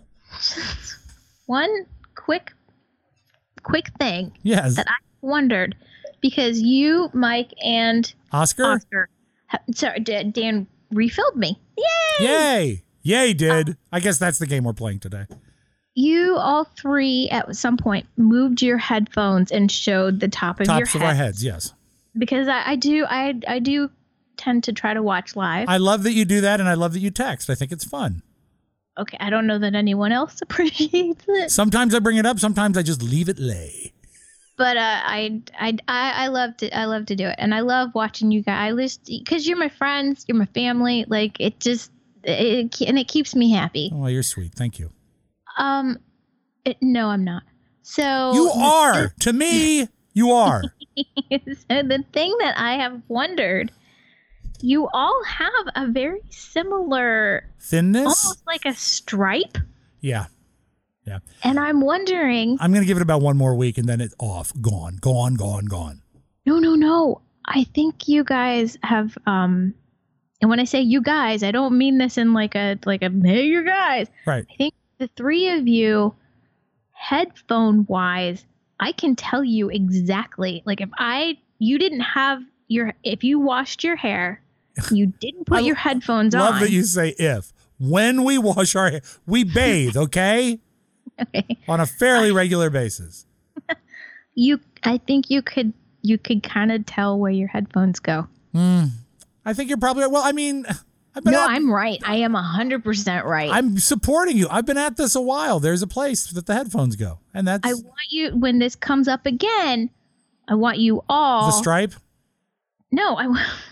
One quick, quick thing Yes, that I wondered, because you, Mike, and Oscar. Oscar, ha- sorry, D- Dan refilled me. Yay! Yay! Yay! Did I guess that's the game we're playing today? You all three at some point moved your headphones and showed the top of your Tops head. of our heads. Yes. Because I, I do, I, I do tend to try to watch live. I love that you do that, and I love that you text. I think it's fun. Okay, I don't know that anyone else appreciates it, Sometimes I bring it up. Sometimes I just leave it lay. but uh, I, I, I, I love to, I love to do it, and I love watching you guys because you're my friends, you're my family. Like it just, it, and it keeps me happy. Oh, you're sweet. Thank you. Um, it, no, I'm not. So You are to me. You are. So the thing that I have wondered, you all have a very similar, Thinness. almost like a stripe, Yeah. Yeah. and I'm wondering. I'm gonna give it about one more week, and then it's off. Gone. Gone. Gone. Gone. No, no, no. I think you guys have. Um, and when I say you guys, I don't mean this in like a like a hey, you guys. Right. I think the three of you, headphone wise, I can tell you exactly. Like if I, you didn't have your, if you washed your hair, you didn't put I your headphones Love on. that you say if. When we wash our hair, we bathe. Okay. Okay. On a fairly regular basis. You, I think you could, you could kind of tell where your headphones go. I think you're probably well. I mean, I've been No, at- I'm right. I am a hundred percent right. I'm supporting you. I've been at this a while. There's a place that the headphones go, and that's I want you, when this comes up again, I want you all. the stripe. No, I want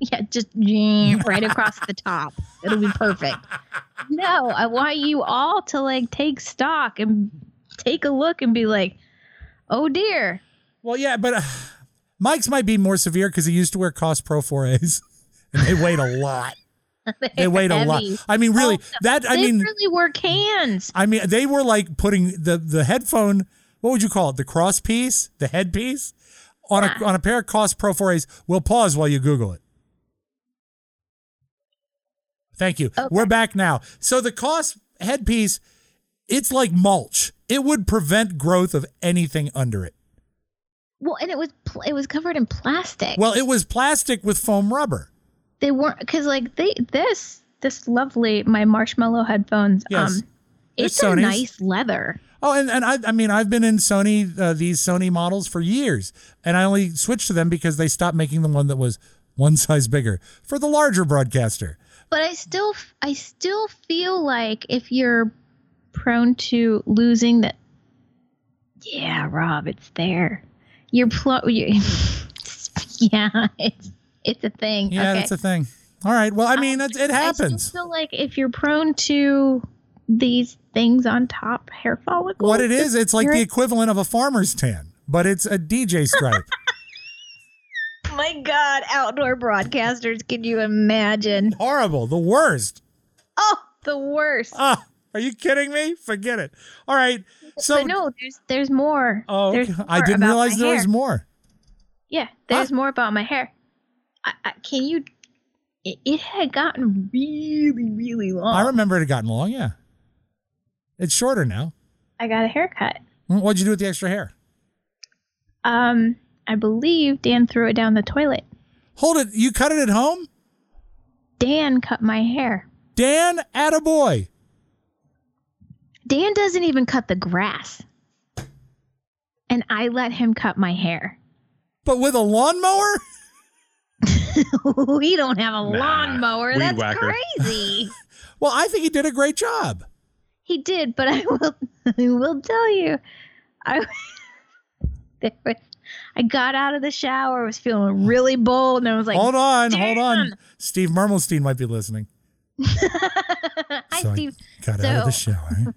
Yeah, just right across the top. It'll be perfect. No, I want you all to like take stock and take a look and be like, oh dear. Well, yeah, but uh, Mike's might be more severe because he used to wear Cos Pro four A's, and they weighed a lot. They weighed a lot. Heavy. I mean, really, Oh, that I they mean, really were cans. I mean, they were like putting the the headphone. What would you call it? The cross piece, the headpiece, on a on a pair of Cos Pro four A's. We'll pause while you Google it. Thank you. Okay. We're back now. So the Cos headpiece, it's like mulch. It would prevent growth of anything under it. Well, and it was pl- it was covered in plastic. Well, it was plastic with foam rubber. They weren't because like they this this lovely my Marshmallow headphones. Yes. Um, it's They're a Sony's. nice leather. Oh, and, and I, I mean, I've been in Sony, uh, these Sony models for years, and I only switched to them because they stopped making the one that was one size bigger for the larger broadcaster. But I still I still feel like if you're prone to losing that, yeah, Rob, it's there. You're pl- you yeah, it's it's a thing. Yeah, okay. that's a thing. All right. Well, I mean, it, it I happens. still feel like if you're prone to these things on top, hair follicles. What it is, it's like the you're- equivalent of a farmer's tan, but it's a D J stripe. My God, outdoor broadcasters, can you imagine? Horrible. The worst. Oh, the worst. Ah, are you kidding me? Forget it. All right. So, but no, there's there's more. oh, There's okay. I more didn't about realize my there hair. was more. Yeah, there's more about my hair. I, I, can you? It, it had gotten really, really long. I remember it had gotten long. Yeah. It's shorter now. I got a haircut. What'd you do with the extra hair? Um, I believe Dan threw it down the toilet. Hold it. You cut it at home? Dan cut my hair. Dan, attaboy. Dan doesn't even cut the grass. And I let him cut my hair. But with a lawnmower? We don't have a Nah, lawnmower. weed That's whacker. crazy. Well, I think he did a great job. He did, but I will I will tell you, I there was, I got out of the shower, was feeling really bold, and I was like, hold on, hold on. "Damn." Steve Mermelstein might be listening. Hi, So I Steve. got out of the So- shower.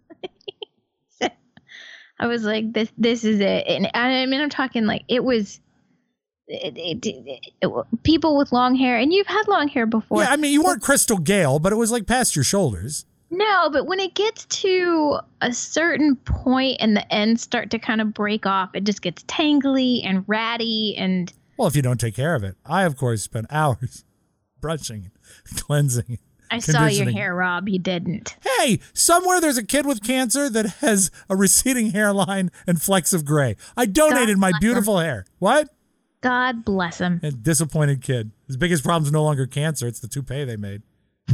I was like, this this is it, and I mean, I'm talking like it was. It, it, it, it, people with long hair, and you've had long hair before. Yeah, I mean, you weren't Crystal Gale, but it was like past your shoulders. No, but when it gets to a certain point and the ends start to kind of break off, it just gets tangly and ratty and Well, if you don't take care of it. I, of course, spent hours brushing, cleansing. I saw your conditioning. hair, Rob. You didn't. Hey, somewhere there's a kid with cancer that has a receding hairline and flecks of gray. I donated God my bless beautiful hair. What? God bless him. A disappointed kid. His biggest problem is no longer cancer. It's the toupee they made.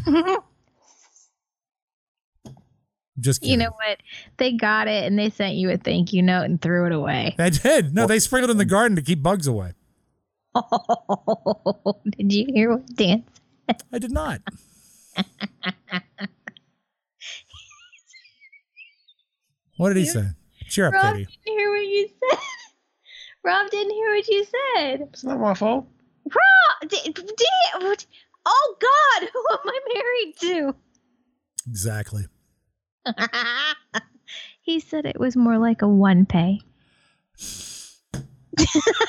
Just kidding. You know what? They got it and they sent you a thank you note and threw it away. They did. No, they sprinkled in the garden to keep bugs away. Did you hear what Dan said? I did not. What did he say? Cheer up, Rob Katie. didn't hear what you said. Rob didn't hear what you said. It's not my fault. Rob, d- d- what- oh God, who am I married to? Exactly. He said it was more like a one pay. It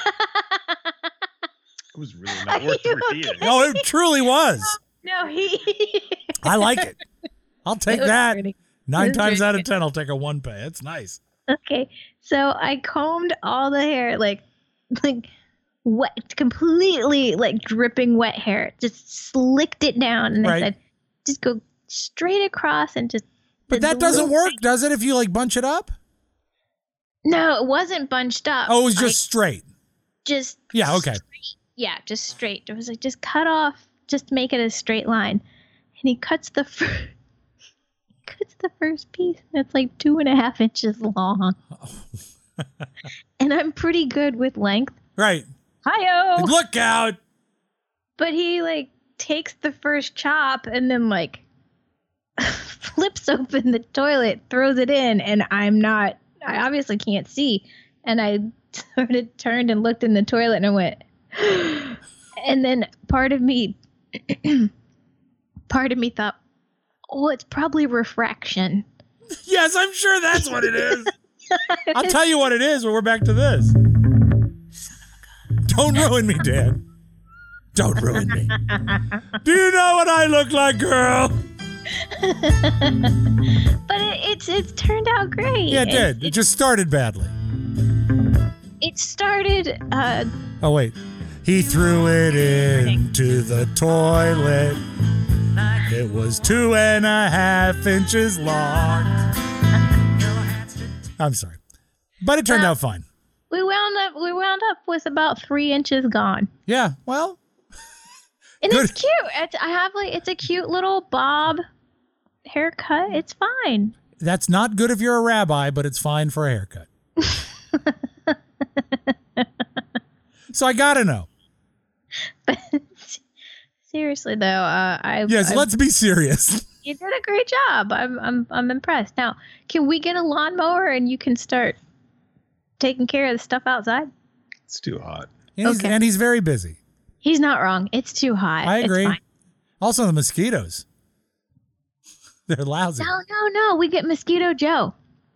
was really not worth Are you repeating. No, it truly was. No, he. I like it. I'll take It was that. pretty- Nine was times pretty out of good. ten, I'll take a one pay. It's nice. Okay, so I combed all the hair, like, like wet, completely like dripping wet hair. Just slicked it down, and Right. I said, just go straight across and just. But the- that the doesn't little- work, does it, if you like bunch it up? No, it wasn't bunched up. Oh, it was I just straight. just. Yeah, okay. straight- yeah, just straight. It was like just cut off, just make it a straight line, and he cuts the. Fir- cuts the first piece, and it's like two and a half inches long. And I'm pretty good with length. Right. Hi-yo! Look out. But he like takes the first chop and then like flips open the toilet, throws it in, and I'm not. I obviously can't see, and I sort of turned and looked in the toilet and I went, And then part of me, part of me thought, oh, it's probably refraction. Yes, I'm sure that's what it is. I'll tell you what it is when we're back to this. Don't ruin me, Dan. Don't ruin me. Do you know what I look like, girl? But it, it's it's turned out great. Yeah, it did. It, It, it just started badly. it started. Uh, Oh, wait. He threw it into the toilet. It was two and a half inches long. I'm sorry. But it turned Well- out fine. we wound up. We wound up with about three inches gone. Yeah, well, And Good. it's cute. It's, I have like it's a cute little bob haircut. It's fine. that's not good if you're a rabbi, but it's fine for a haircut. So I gotta know. Seriously though, uh, I Yes, I- let's be serious. you did a great job. I'm I'm I'm impressed. Now, can we get a lawnmower and you can start taking care of the stuff outside? It's too hot. And he's, Okay. and he's very busy. He's not wrong. It's too hot. I It's agree. fine. Also, the mosquitoes. They're lousy. No, no, no. We get Mosquito Joe.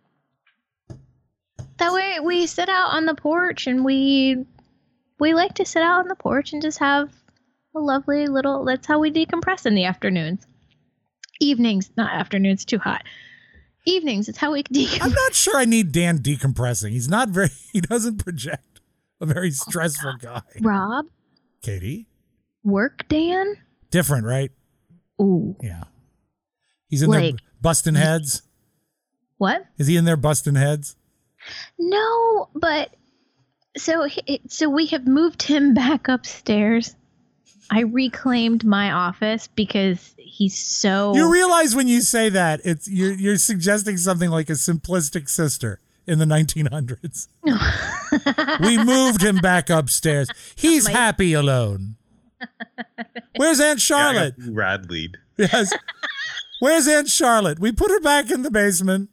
That way we sit out on the porch and we we like to sit out on the porch and just have a lovely little that's how we decompress in the afternoons. Evenings, not afternoons, too hot. Evenings, it's how we I'm decompress. not sure I need Dan decompressing. He's not very, he doesn't project a very stressful guy. Rob, Katie? work Dan? Different, right? Ooh. Yeah. He's in there Like- busting heads. What? Is he in there busting heads? No, but so he- so we have moved him back upstairs. I reclaimed my office because he's so You realize when you say that, it's you're you're suggesting something like a simplistic sister in the nineteen hundreds. We moved him back upstairs. He's happy alone. Where's Aunt Charlotte? Radley. Yes. Where's Aunt Charlotte? We put her back in the basement.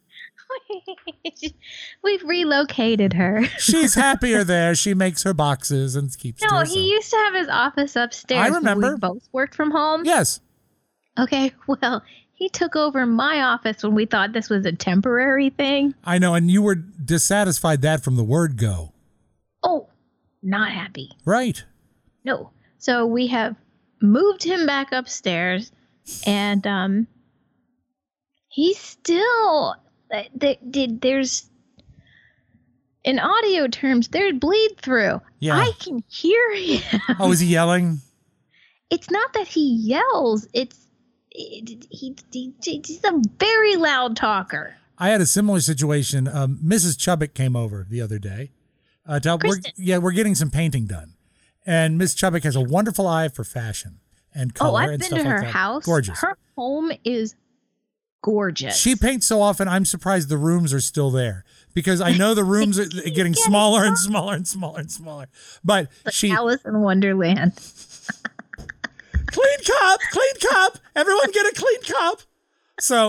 We've relocated her. She's happier there. She makes her boxes and keeps to No, herself. he used to have his office upstairs. I when remember. We both worked from home. Yes. Okay, well, he took over my office when we thought this was a temporary thing. I know, and you were dissatisfied that from the word go. Oh, not happy. Right. No. So we have moved him back upstairs, and um, he's still. uh, th- Did there's in audio terms there's bleed through. Yeah. I can hear him. Oh, is he yelling? It's not that he yells. It's it, he, he he's a very loud talker. I had a similar situation. Um, Missus Chubbuck came over the other day. Uh, to help, we're, Kristen. yeah, we're getting some painting done. And Miss Chubbuck has a wonderful eye for fashion and color Oh, I've and been stuff to her like that. house. Gorgeous. Her home is gorgeous. She paints so often, I'm surprised the rooms are still there because I know the rooms are getting Getting smaller and smaller and smaller and smaller. But like she, Alice in Wonderland. clean cup, clean cup. Everyone get a clean cup. So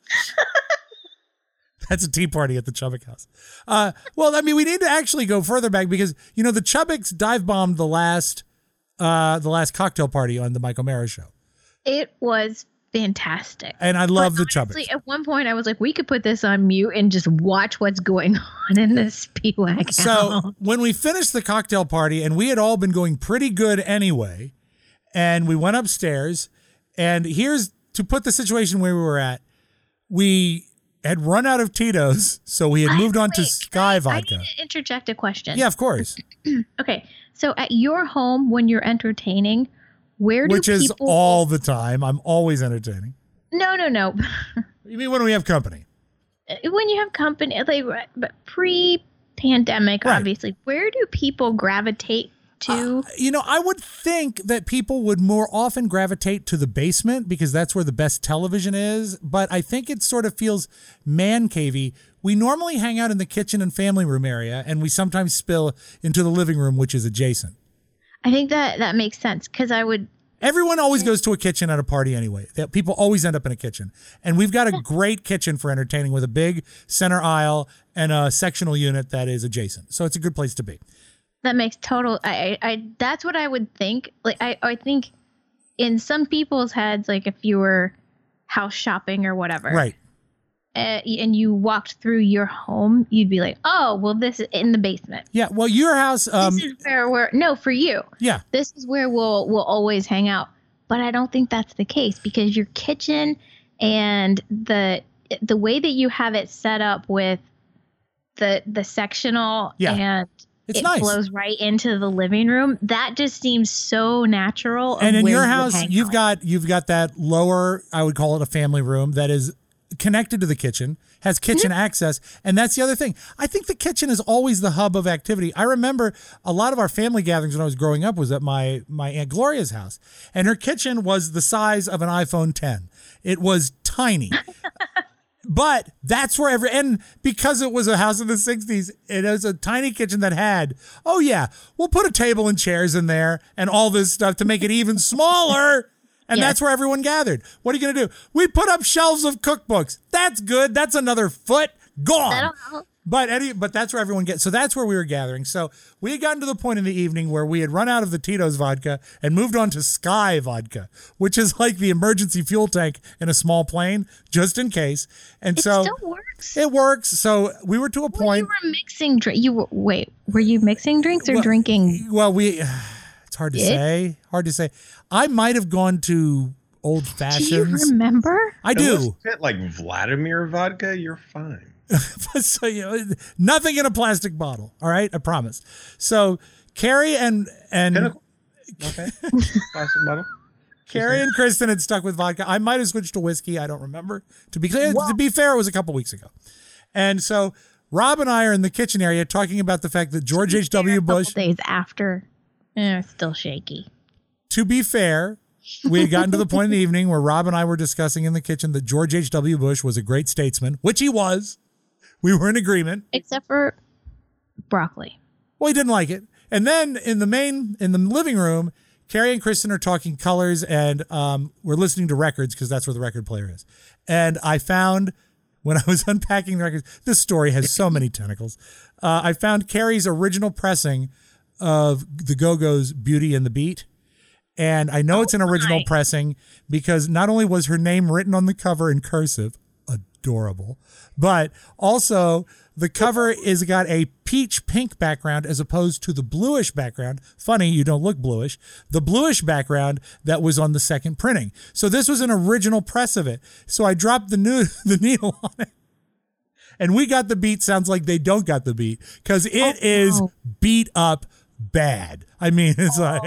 that's a tea party at the Chubbuck house. Uh, well, I mean, we need to actually go further back because, you know, the Chubbucks dive bombed the last, uh, the last cocktail party on the Mike O'Mara show. It was fantastic. And I love the Honestly, Chubbucks. at one point, I was like, we could put this on mute and just watch what's going on in this Speedwagon. So when we finished the cocktail party, and we had all been going pretty good anyway, and we went upstairs, and here's to put the situation where we were at. We had run out of Tito's, so we had moved on to Wait, Sky I Vodka. need to interject a question. Yeah, of course. Okay. So at your home, when you're entertaining, where do Which is people? all the time. I'm always entertaining. No, no, no. You mean when we have company? When you have company, like but pre-pandemic, Right. obviously, where do people gravitate to? You know, I would think that people would more often gravitate to the basement because that's where the best television is. But I think it sort of feels man cavey. We normally hang out in the kitchen and family room area, and we sometimes spill into the living room, which is adjacent. I think that that makes sense because I would. Everyone always goes to a kitchen at a party anyway. That people always end up in a kitchen. And we've got a great kitchen for entertaining with a big center aisle and a sectional unit that is adjacent. So it's a good place to be. That makes total. I, I, I. That's what I would think. Like, I, I think, in some people's heads, like if you were house shopping or whatever, Right. uh, and you walked through your home, you'd be like, oh, well, this is in the basement. Yeah. Well, your house. Um, This is where we're. No, for you. yeah. This is where we'll we'll always hang out. But I don't think that's the case because your kitchen and the the way that you have it set up with the the sectional Yeah. and It's it nice. flows right into the living room. That just seems so natural. of And in where your you would house, hang you've out. got you've got that lower, I would call it a family room that is connected to the kitchen, has kitchen Mm-hmm. access, and that's the other thing. I think the kitchen is always the hub of activity. I remember a lot of our family gatherings when I was growing up was at my my Aunt Gloria's house, and her kitchen was the size of an iPhone ten. It was tiny. But that's where every, and because it was a house in the sixties, it was a tiny kitchen that had, oh yeah, we'll put a table and chairs in there and all this stuff to make it even smaller. And Yes. that's where everyone gathered. What are you going to do? We put up shelves of cookbooks. That's good. That's another foot gone. That'll help. But Eddie, but that's where everyone gets. So that's where we were gathering. So we had gotten to the point in the evening where we had run out of the Tito's vodka and moved on to Sky vodka, which is like the emergency fuel tank in a small plane, just in case. And It so still works. it works. So we were to a Well, point. you were mixing drink. You were, wait. Were you mixing drinks or Well, drinking? Well, we. It's hard to It? say. Hard to say. I might have gone to old Do you fashions. remember? I Unless do. you get like Vladimir vodka, you're fine. So you know, nothing in a plastic bottle. All right, I promise. So Carrie and and Pinnacle. Okay. Plastic bottle. Carrie and Kristen had stuck with vodka. I might have switched to whiskey. I don't remember. To be clear, to be fair, it was a couple weeks ago. And so Rob and I are in the kitchen area talking about the fact that George H W. A couple Bush. days after, eh, still shaky. To be fair, we had gotten to the point in the evening where Rob and I were discussing in the kitchen that George H W. Bush was a great statesman, which he was. We were in agreement. Except for broccoli. Well, he didn't like it. And then in the main, in the living room, Carrie and Kristen are talking colors, and um, we're listening to records because that's where the record player is. And I found, when I was unpacking the records, this story has so many tentacles. Uh, I found Carrie's original pressing of the Go-Go's Beauty and the Beat. And I know it's an original my. pressing because not only was her name written on the cover in cursive, adorable, but also the cover is got a peach pink background as opposed to the bluish background. Funny, you don't look bluish. The bluish background that was on the second printing. So this was an original press of it. So I dropped the new the needle on it. And we got the beat. Sounds like they don't got the beat because it Oh, is no. beat up bad. I mean, it's like.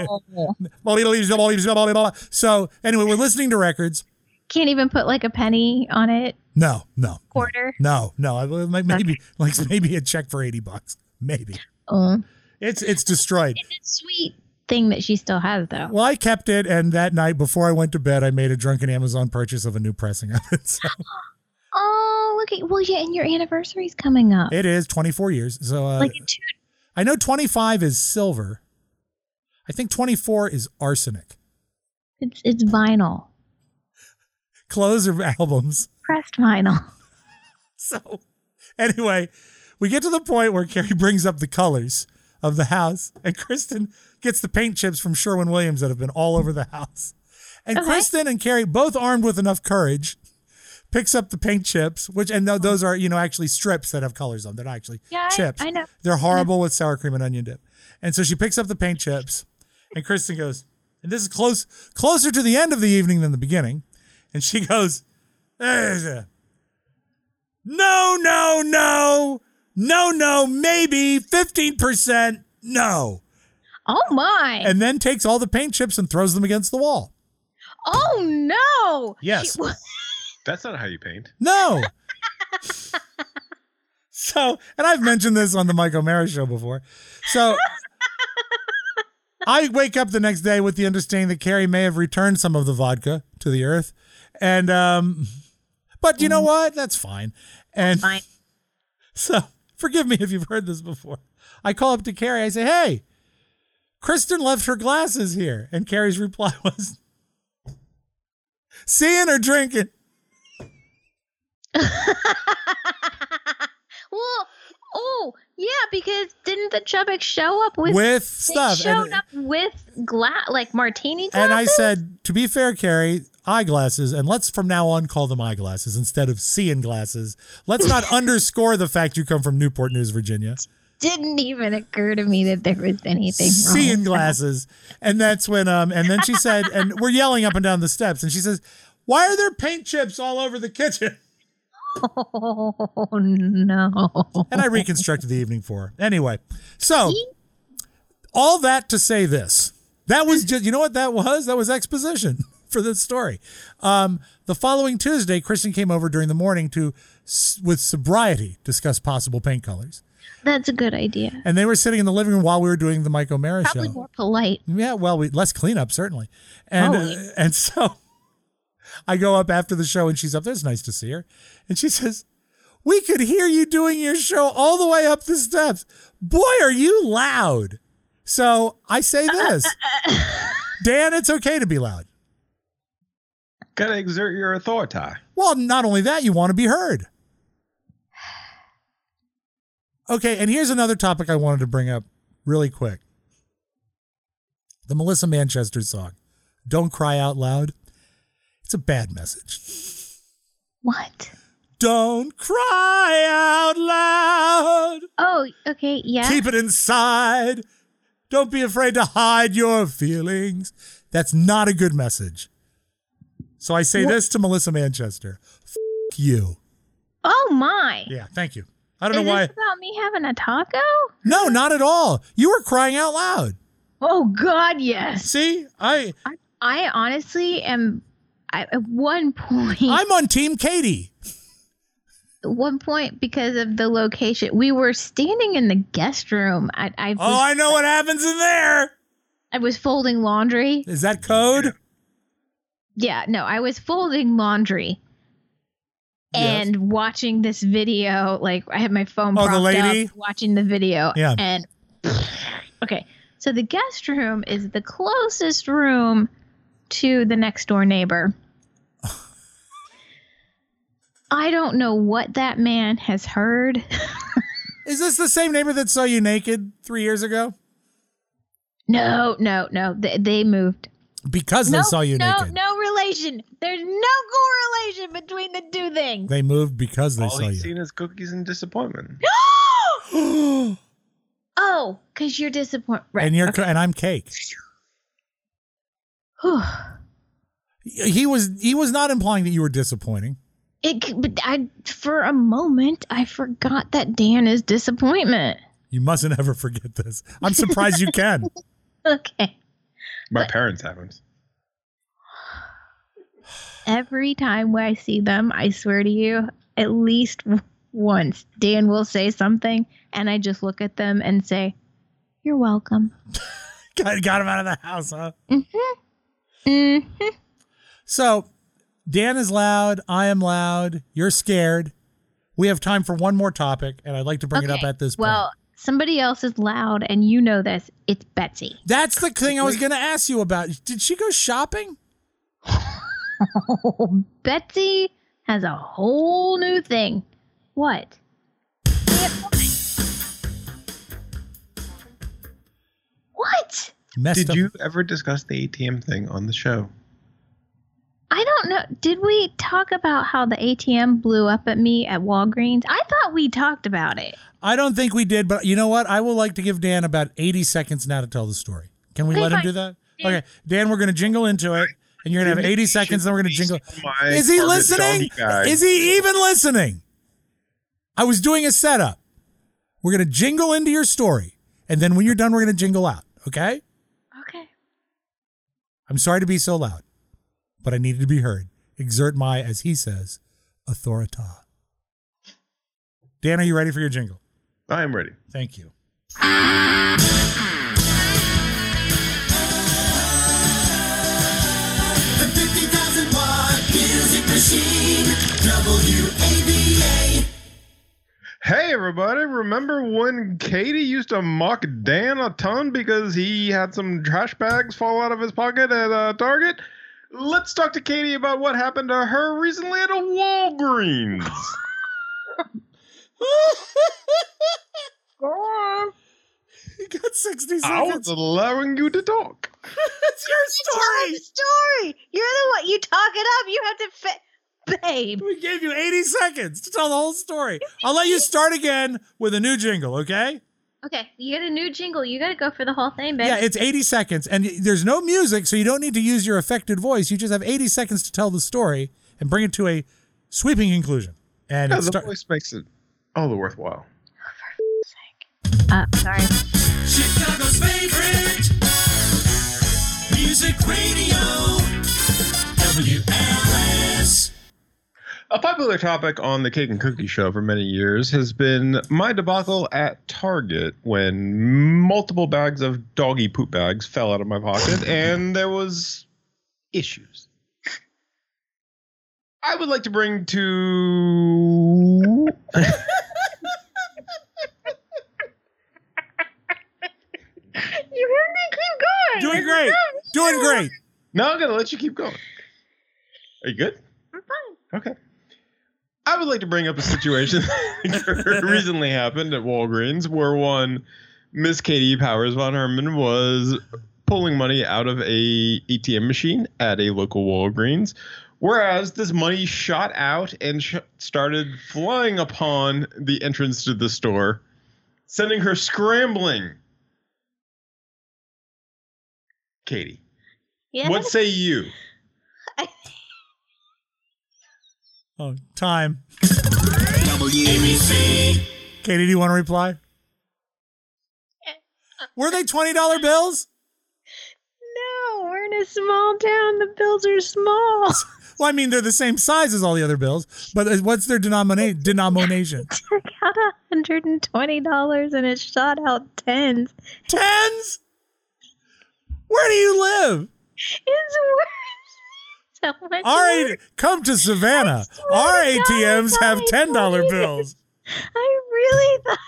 Oh. So anyway, we're listening to records. Can't even put like a penny on it. No, no, Quarter. no, no. I- Like maybe, like maybe a check for eighty bucks. Maybe Oh. it's it's destroyed. It's a sweet thing that she still has, though. Well, I kept it, and that night before I went to bed, I made a drunken Amazon purchase of a new pressing of it. So Oh, look at well, yeah, and your anniversary's coming up. it is twenty-four years. So uh, like in two. I know twenty-five is silver. I think twenty-four is arsenic. It's it's vinyl, Clothes or albums. pressed vinyl. So anyway, we get to the point where Carrie brings up the colors of the house, and Kristen gets the paint chips from Sherwin-Williams that have been all over the house. And Okay. Kristen and Carrie, both armed with enough courage, picks up the paint chips, which and th- those are, you know, actually strips that have colors on them. They're not actually Yeah, I- chips. I know. They're horrible with sour cream and onion dip. And so she picks up the paint chips, and Kristen goes, and this is close closer to the end of the evening than the beginning, and she goes, "There's a- no, no, no, no, no, maybe fifteen percent, no." Oh my! And then takes all the paint chips and throws them against the wall. Oh no! Yes. She- That's not how you paint. No. So, and I've mentioned this on the Mike O'Mara show before. So I wake up the next day with the understanding that Carrie may have returned some of the vodka to the earth. And, um, but you know what? That's fine. And Fine. so forgive me if you've heard this before. I call up to Carrie. I say, "Hey, Kristen left her glasses here." And Carrie's reply was, "Seeing or drinking?" Well, oh yeah, because didn't the Chubbuck show up with with they stuff. showed And, up with glass, like martini glasses. and I said, to be fair, Carrie, eyeglasses, and let's from now on call them eyeglasses instead of seeing glasses. Let's not underscore the fact you come from Newport News, Virginia. Didn't even occur to me that there was anything wrong. Seeing with glasses. And that's when, um, and then she said, and we're yelling up and down the steps, and she says, why are there paint chips all over the kitchen? that. Oh no! And I reconstructed the evening for her. Anyway, so all that to say this. That was just, you know what that was? That was exposition for this story. Um, the following Tuesday, Kristen came over during the morning to, s- with sobriety, discuss possible paint colors. That's a good idea. And they were sitting in the living room while we were doing the Mike O'Mara Probably show. more polite. Yeah, well, we less cleanup, certainly. And, Oh. uh, and so I go up after the show and she's up there. It's nice to see her. And she says, we could hear you doing your show all the way up the steps. Boy, are you loud. So I say this, Dan, it's okay to be loud. Gotta exert your authority. Well, not only that, you want to be heard. Okay, and here's another topic I wanted to bring up really quick. The Melissa Manchester song, Don't Cry Out Loud. It's a bad message. What? Don't cry out loud. Oh, okay, yeah. Keep it inside. Don't be afraid to hide your feelings. That's not a good message. So I say What? this to Melissa Manchester. F you. Oh my! Yeah, thank you. I don't Is know why. this about me having a taco? No, not at all. You were crying out loud. Oh God, yes. See, I I, I honestly am. I, at one point, I'm on Team Katie. at one point because of the location, we were standing in the guest room. I, I was, Oh, I know what happens in there. I was folding laundry. Is that code? Yeah, no, I was folding laundry. Yes. And watching this video, like I had my phone Oh, the propped lady? up, watching the video. Yeah. And okay, so the guest room is the closest room to the next door neighbor. I don't know what that man has heard. Is this the same neighbor that saw you naked three years ago? No, no, no. They, they moved. Because they no, saw you no, naked. no relation. There's no correlation between the two things. They moved because they All saw he's you. seen is cookies and disappointment. Oh, because you're disappointed. Right. And you're okay. and I'm cake. He was he was not implying that you were disappointing. It, c- but I, for a moment, I forgot that Dan is disappointment. You mustn't ever forget this. I'm surprised you can. Okay. My parents haven't. Every time I see them, I swear to you, at least w- once, Dan will say something, and I just look at them and say, "You're welcome." got, got him out of the house, huh? Mm-hmm. Mm-hmm. So, Dan is loud. I am loud. You're scared. We have time for one more topic, and I'd like to bring it up Okay, at this point. Well, somebody else is loud, and you know this. It's Betsy. That's the thing I was going to ask you about. Did she go shopping? Betsy has a whole new thing. What? What? Messed Did up. you ever discuss the A T M thing on the show? I don't know. Did we talk about how the A T M blew up at me at Walgreens? I thought we talked about it. I don't think we did, but you know what? I will like to give Dan about eighty seconds now to tell the story. Can we Okay, let him fine. do that? Dan. Okay, Dan, we're going to jingle into it, and you're going to have eighty seconds, then we're going to jingle. My Is he Target listening? doggy bag. Is he even listening? I was doing a setup. We're going to jingle into your story, and then when you're done, we're going to jingle out, okay? Okay. I'm sorry to be so loud, but I needed to be heard. Exert my, as he says, authority. Dan, are you ready for your jingle? I am ready. Thank you. The fifty thousand watt music machine, W A V A. Hey everybody, remember when Katie used to mock Dan a ton because he had some trash bags fall out of his pocket at uh, Target? Let's talk to Katie about what happened to her recently at a Walgreens. That's sixty I was seconds. allowing you to talk. It's your story. Story. You're the one. You talk it up. You have to fit, babe. We gave you eighty seconds to tell the whole story. I'll let you start again with a new jingle, okay? Okay, you get a new jingle. You got to go for the whole thing, babe. Yeah, it's eighty seconds, and there's no music, so you don't need to use your affected voice. You just have eighty seconds to tell the story and bring it to a sweeping conclusion. And Yeah, it the start- voice makes it all the worthwhile. Uh, sorry. Chicago's favorite music radio, W L S. A popular topic on the Cake and Cookie Show for many years has been my debacle at Target when multiple bags of doggy poop bags fell out of my pocket and there was issues. I would like to bring to... You have to keep going. Doing great. Doing great. No, I'm going to let you keep going. Are you good? I'm fine. Okay. I would like to bring up a situation that recently happened at Walgreens where one Miss Katie Powers von Herman was pulling money out of a A T M machine at a local Walgreens, whereas this money shot out and sh- started flying upon the entrance to the store, sending her scrambling. Katie, Yeah. what say you? Oh, time. W A B C. Katie, do you want to reply? Were they twenty dollar bills? No, we're in a small town. The bills are small. Well, I mean, they're the same size as all the other bills, but what's their denomina- denomination? Took out one hundred twenty dollars and it shot out tens. Tens? Where do you live? It's worse. So much All right, worse. come to Savannah. Our A T Ms have ten dollar bills. I really thought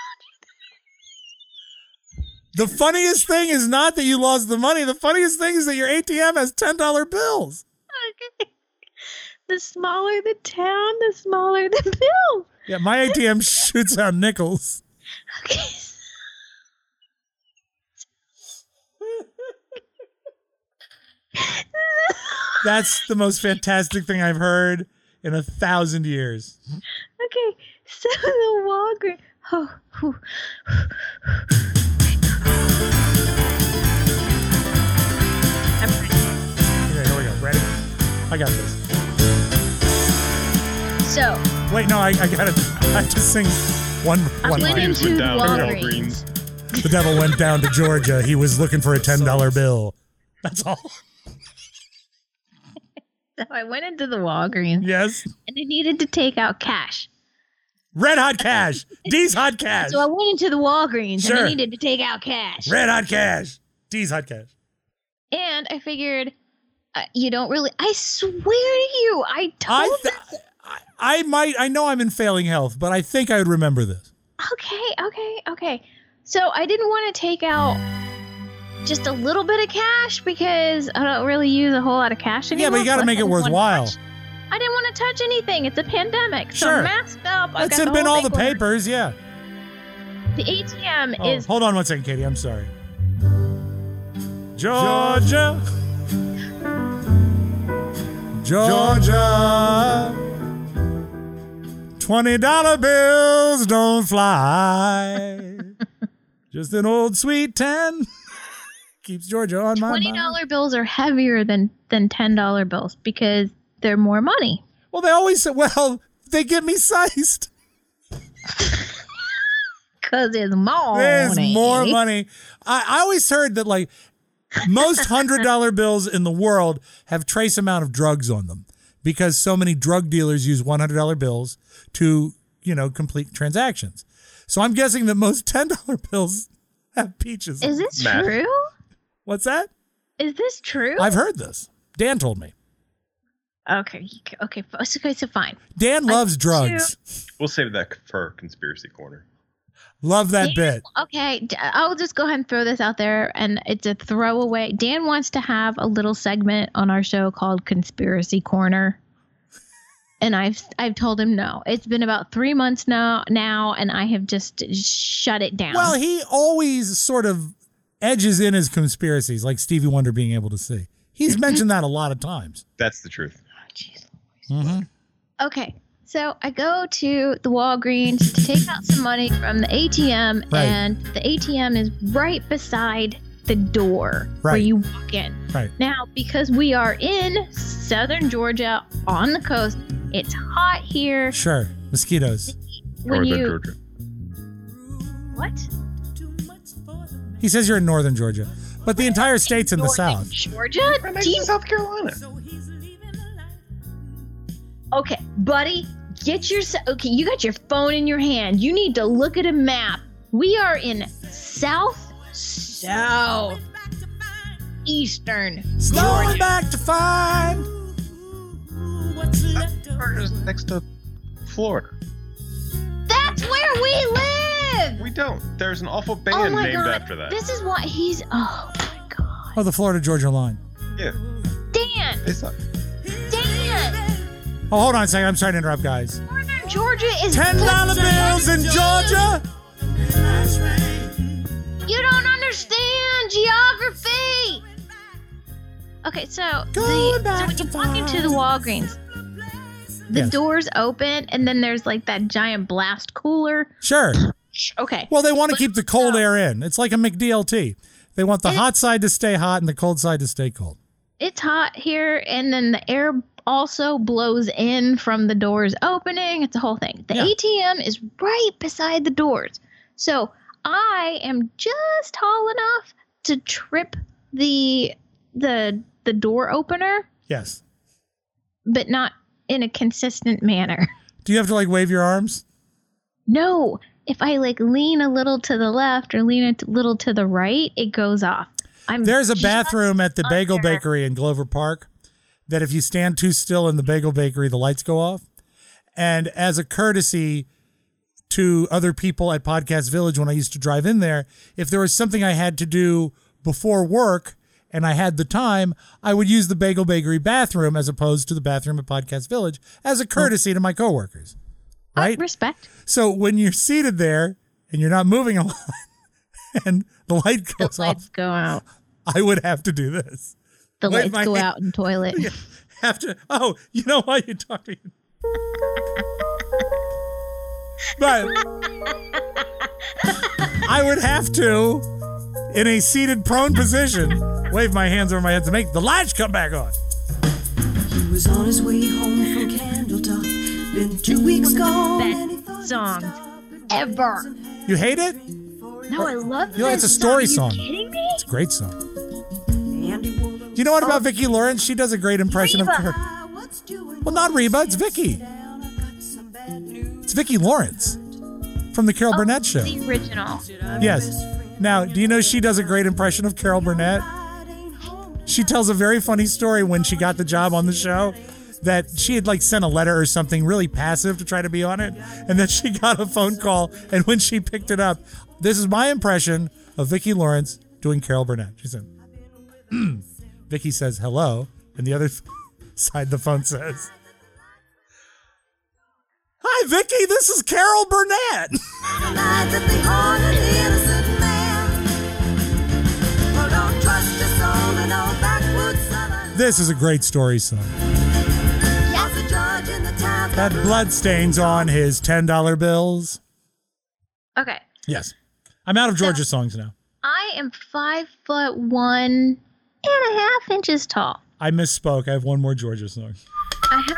The funniest thing is not that you lost the money. The funniest thing is that your A T M has ten dollar bills. Okay. The smaller the town, the smaller the bill. Yeah, my A T M shoots out nickels. Okay. That's the most fantastic thing I've heard in a thousand years. Okay. So the Walgreens. Oh, whew. I'm ready. Okay, here we go. Ready? I got this. So Wait, no, I, I got it. I have to sing one, I one went line. into Went down to Walgreens. The devil went down to Georgia. He was looking for a ten dollar bill. That's all. So I went into the Walgreens Yes. and I needed to take out cash. Red Hot Cash. D's Hot Cash. So I went into the Walgreens Sure. and I needed to take out cash. Red Hot Cash. D's Hot Cash. And I figured, uh, you don't really. I swear to you, I told. I, th- I I might. I know I'm in failing health, but I think I would remember this. Okay, okay, okay. So I didn't want to take out just a little bit of cash because I don't really use a whole lot of cash anymore. Yeah, but you got to Plus, make I it didn't wanna worthwhile. touch- I didn't want to touch anything. It's a pandemic. So Sure. masked up. I It's got been the whole all the thing going. papers. Yeah. The A T M Oh, is. hold on one second, Katie. I'm sorry. Georgia. Georgia. twenty dollar bills don't fly. Just an old sweet ten. Keeps Georgia on my Twenty mind. dollar bills are heavier than than ten dollar bills because they're more money. Well, they always say, well, they get me sized. Cause it's more. There's money. more money. I, I always heard that like most hundred dollar bills in the world have trace amount of drugs on them because so many drug dealers use one hundred dollar bills to, you know, complete transactions. So I'm guessing that most ten dollar bills have peaches. Is this Math. true? What's that? Is this true? I've heard this. Dan told me. okay, okay, f- okay. So fine. Dan loves I- drugs. We'll save that for Conspiracy Corner. Love that Dan- bit. Okay, d- I'll just go ahead and throw this out there, and it's a throwaway. Dan wants to have a little segment on our show called Conspiracy Corner, And I've I've told him no. It's been about three months now now, and I have just shut it down. Well, he always sort of edges in his conspiracies, like Stevie Wonder being able to see. He's mentioned that a lot of times. That's the truth. Oh, jeez. Mm-hmm. Okay, so I go to the Walgreens to take out some money from the A T M, Right. and the A T M is right beside the door where Right. you walk in. Right. Now, because we are in southern Georgia on the coast, it's hot here. Sure. Mosquitoes. When Northern you Georgia. what? He says you're in northern Georgia, but the entire state's in the Northern south. Georgia? Do you- South Carolina. Okay, buddy, get your okay. You got your phone in your hand. You need to look at a map. We are in South South Eastern Slowing Georgia. back to find. Georgia's next to Florida. That's where we live. We don't. There's an awful Oh band my named god! after that. This is why he's. Oh my god! Oh, the Florida Georgia line. Yeah. Dan, It's not. Dan, Oh, hold on a second. I'm sorry to interrupt, guys. Northern Georgia is Ten dollar bills in Georgia. You don't understand geography. Okay, so, Going the, back so when to you walk into five. the Walgreens, the Yes. doors open, and then there's like that giant blast cooler. Sure. Okay. Well, they want to keep the cold air in. It's like a McDLT. They want the hot side to stay hot and the cold side to stay cold. It's hot here, and then the air also blows in from the doors opening. It's a whole thing. The Yeah. A T M is right beside the doors. So I am just tall enough to trip the the the door opener, Yes. but not in a consistent manner. Do you have to like wave your arms? No, if I like lean a little to the left or lean a little to the right, it goes off. I'm There's a just bathroom at the Bagel under. Bakery in Glover Park that if you stand too still in the Bagel Bakery, the lights go off. And as a courtesy to other people at Podcast Village, when I used to drive in there, if there was something I had to do before work and I had the time, I would use the Bagel Bakery bathroom as opposed to the bathroom at Podcast Village as a courtesy to my coworkers. Right? Uh, respect. So when you're seated there and you're not moving a lot and the light goes Lights off, go out. I would have to do this. The Wave lights my go hand. out in toilet. Have to. Oh, you know why you talk to me. But I would have to, in a seated prone position, wave my hands over my head to make the lights come back on. He was on his way home from Candletop. Been two weeks gone. and he thought Best he'd song stop at ever. You hate it? No, I love You know, this it's a story song. song. Are you kidding me? It's a great song. And he wore Do you know what about Vicki Lawrence? She does a great impression of her. what's doing. Well, not Reba, it's Vicki. It's Vicki Lawrence from the Carol Burnett Show. The original. Yes. Now, do you know she does a great impression of Carol Burnett? She tells a very funny story when she got the job on the show that she had like sent a letter or something really passive to try to be on it. And then she got a phone call. And when she picked it up, this is my impression of Vicki Lawrence doing Carol Burnett. She said, Vicki says, hello. And the other side of the phone says, hi, Vicki, this is Carol Burnett. Night that they haunted innocent man. Well, don't trust your soul in old backwoods southern. This is a great story song. Was a judge in the town. Had bloodstains on his ten dollar bills. Okay. Yes. I'm out of Georgia songs now. I am five foot one and a half inches tall. I misspoke. I have one more Georgia song. I have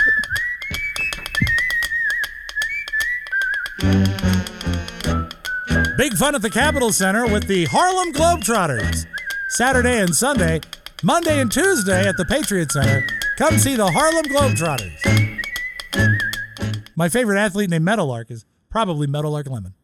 this. Big fun at the Capitol Center with the Harlem Globetrotters. Saturday and Sunday, Monday and Tuesday at the Patriot Center. Come see the Harlem Globetrotters. My favorite athlete named Meadowlark is probably Meadowlark Lemon.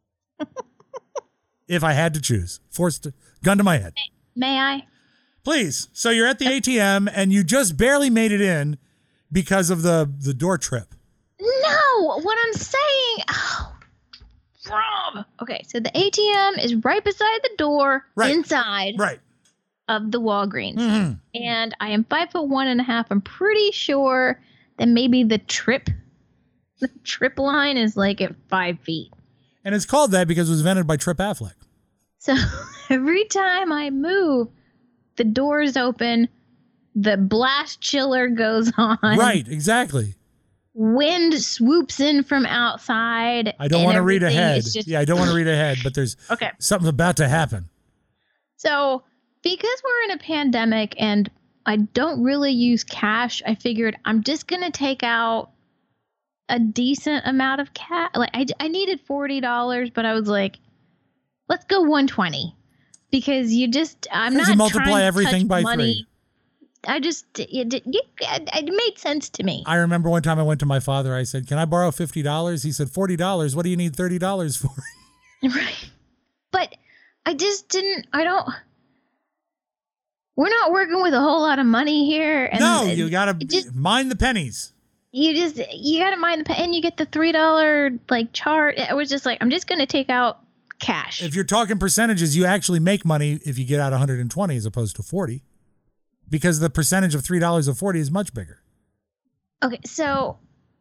If I had to choose. Forced to, gun to my head. May I? Please. So you're at the A T M and you just barely made it in because of the, the door trip. No, what I'm saying. Oh, Rob. Okay, so the A T M is right beside the door, Right. inside Right. of the Walgreens, Mm-hmm. and I am five foot one and a half. I'm pretty sure then maybe the trip, the trip line is like at five feet. And it's called that because it was invented by Trip Affleck. So every time I move, the doors open, the blast chiller goes on. Right, exactly. Wind swoops in from outside. I don't and want to read everything ahead. is just- Yeah, I don't want to read ahead, but there's Okay. something about to happen. So because we're in a pandemic and I don't really use cash, I figured I'm just going to take out a decent amount of cash. Like I, I needed forty dollars, but I was like, let's go one hundred twenty dollars because you just, I'm Because not you multiply trying to everything touch by money. three. I just, it, it, it made sense to me. I remember one time I went to my father. I said, can I borrow fifty dollars? He said, forty dollars. What do you need thirty dollars for? Right. But I just didn't, I don't, we're not working with a whole lot of money here. And no, you got it to just- mind the pennies. You just, you got to mind the, pe- and you get the three dollars like chart. I was just like, I'm just going to take out cash. If you're talking percentages, you actually make money if you get out one hundred twenty as opposed to forty. Because the percentage of three dollars of forty is much bigger. Okay, so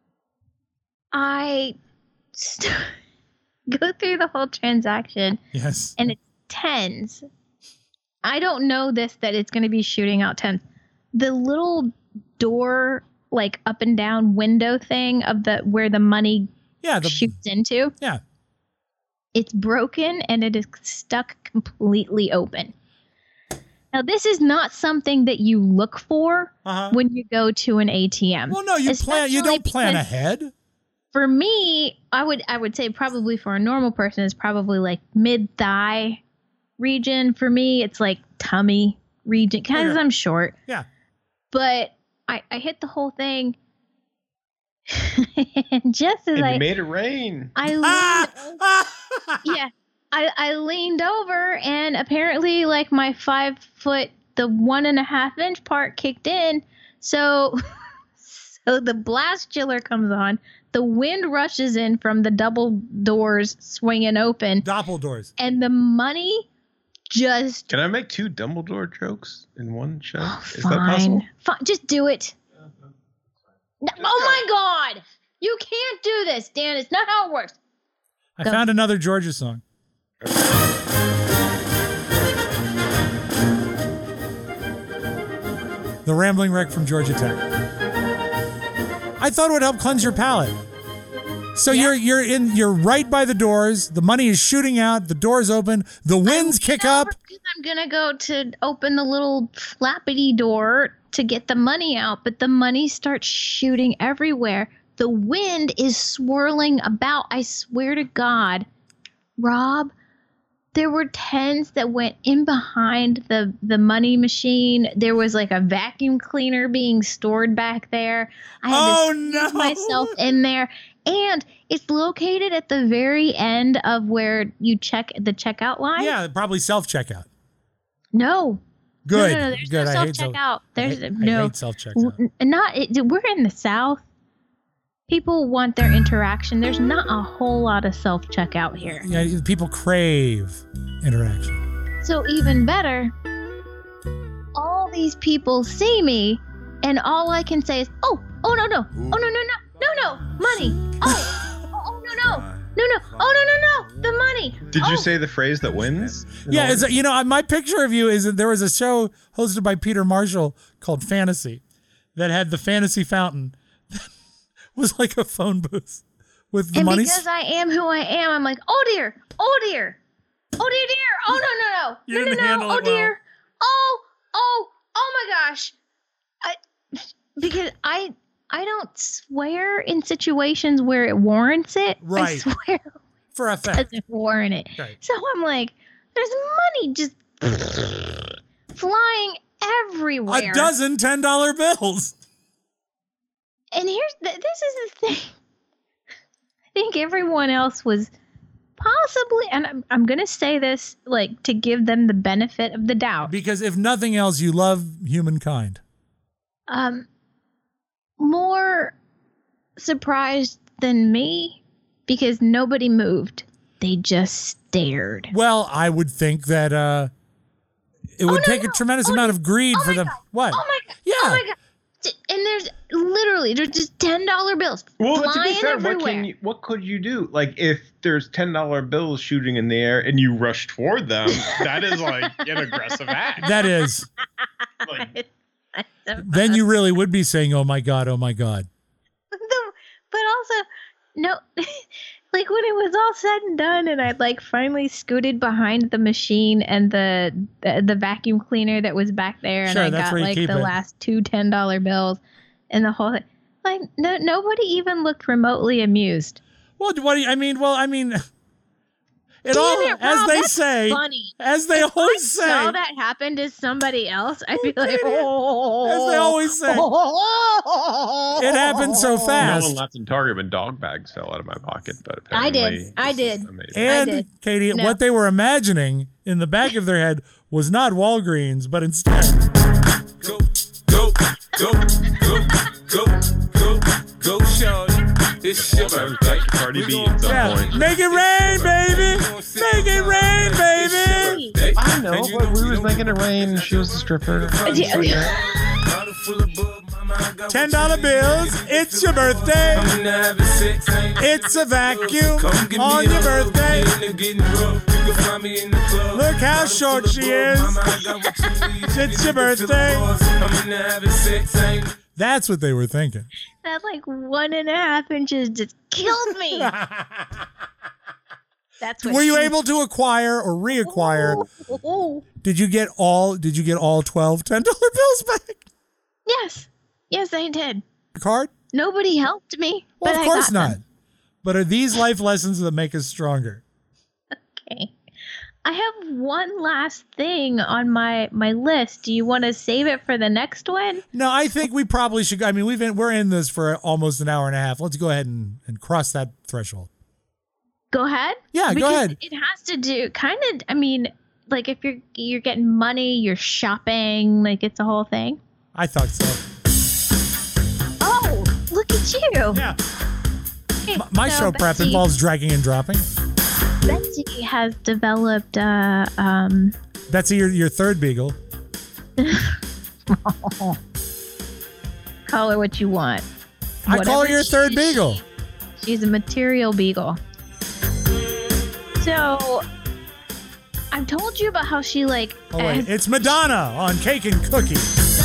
I st- go through the whole transaction. Yes. And it's tens. I don't know this, that it's going to be shooting out tens. The little door, like up and down window thing of the where the money yeah, the, shoots into. Yeah. It's broken and it is stuck completely open. Now, this is not something that you look for uh-huh. when you go to an A T M. Well, no, you plan. You don't plan ahead. For me, I would I would say probably for a normal person, it's probably like mid thigh region. For me, it's like tummy region because yeah. I'm short. Yeah. But I I hit the whole thing, and just as and I you made it rain. I leaned, yeah. I, I leaned over and apparently like my five foot, the one and a half inch part kicked in. So, so the blast chiller comes on. The wind rushes in from the double doors swinging open. Doppel doors. And the money just. Can I make two Dumbledore jokes in one show? Oh, Is fine. that possible? Fine. Just do it. No, oh my God. You can't do this, Dan. It's not how it works. I Go. found another Georgia song. The Rambling Wreck from Georgia Tech. I thought it would help cleanse your palate. So Yeah. you're you're in you're right by the doors. The money is shooting out. The doors open. The winds kick up. I'm gonna go to open the little flappity door to get the money out, but the money starts shooting everywhere. The wind is swirling about. I swear to God, Rob, there were tens that went in behind the, the money machine. There was like a vacuum cleaner being stored back there. I had Oh, to no. squeeze myself in there. And it's located at the very end of where you check the checkout line. Yeah, probably self checkout. No. Good. No, no, no. There's Good. no I self hate self- checkout. There's I hate, no. I hate self checkout. W- Not. It, we're in the South. People want their interaction. There's not a whole lot of self checkout here. Yeah, people crave interaction. So even better, all these people see me, and all I can say is, "Oh, oh no, no, oh no, no, no, no, no, money! Oh, oh, oh no, no, no, no, oh no, no, no, the money!" Did oh. you say the phrase that wins? Yeah, it's, you know, my picture of you is that there was a show hosted by Peter Marshall called Fantasy that had the fantasy fountain that was like a phone booth with the And money. because I am who I am, I'm like, oh dear, oh dear, oh dear, dear, oh no, no, You no, didn't no, no, handle no, oh it well. dear, oh, oh, oh my gosh, I, because I, I don't swear in situations where it warrants it. I Right. swear For it effect. doesn't warrant it. Right. So I'm like, there's money just flying everywhere. A dozen ten dollar bills. And here's the, this is the thing. I think everyone else was possibly, and I'm, I'm going to say this like to give them the benefit of the doubt. Because if nothing else, you love humankind. Um, more surprised than me because nobody moved. They just stared. Well, I would think that uh, it would Oh, no, take no. a tremendous Oh, amount of greed oh for my them. God. What? Oh my God. Yeah. Oh my God. And there's literally, they're just ten dollar bills Well, to flying be fair, everywhere. what can you, what could you do? Like, if there's ten dollar bills shooting in the air and you rush toward them, that is like an aggressive act. That is. Like, Then you really would be saying, "Oh my God, oh my God." The- but also, no, like when it was all said and done, and I'd like finally scooted behind the machine and the the, the vacuum cleaner that was back there, and Sure, I that's got where you like keep the it. last two ten dollar bills, and the whole thing. Like no, nobody even looked remotely amused. Well, what do you, I mean? Well, I mean, it Damn all, it, as Rob, they that's say, funny. as they If always I say, saw that happen to somebody else, I'd be like, Katie, oh, as they always say, it happened so no fast. one laughed in Target when dog bags fell out of my pocket, but I did. apparently I this did. is amazing. And did. Katie, No. what they were imagining in the back of their head was not Walgreens, but instead, Go, go, go, go, go, go, go, shorty. It's your birthday. Cardi B at some yeah, point. make it rain, baby, make it rain, baby. I know, but we was making it rain. She was the stripper. Ten dollar bills, it's your birthday. It's a vacuum on your birthday. Look how short she is. It's your birthday. That's what they were thinking. that like one and a half inches just killed me. That's what Were you she- able to acquire or reacquire? Oh, oh. Did you get all? Did you get all twelve ten dollar bills back? Yes, yes, I did. Card? Nobody helped me. Well, but of I course got not. them. But are these life lessons that make us stronger? Okay. I have one last thing on my my list. Do you want to save it for the next one? No, I think we probably should. I mean, we've been we're in this for almost an hour and a half. Let's go ahead and, and cross that threshold. Go ahead. Yeah, go Because ahead. It has to do kind of. I mean, like if you're you're getting money, you're shopping, like it's a whole thing. I thought so. Oh, look at you! Yeah. Okay, My, my so show prep Betsy- involves dragging and dropping. Betsy has developed. Uh, um, Betsy, your your third beagle. call her what you want. I call her Whatever your she- third beagle. She's a material beagle. So, I've told you about how she like. Oh wait, has- it's Madonna on Cake and Cookie.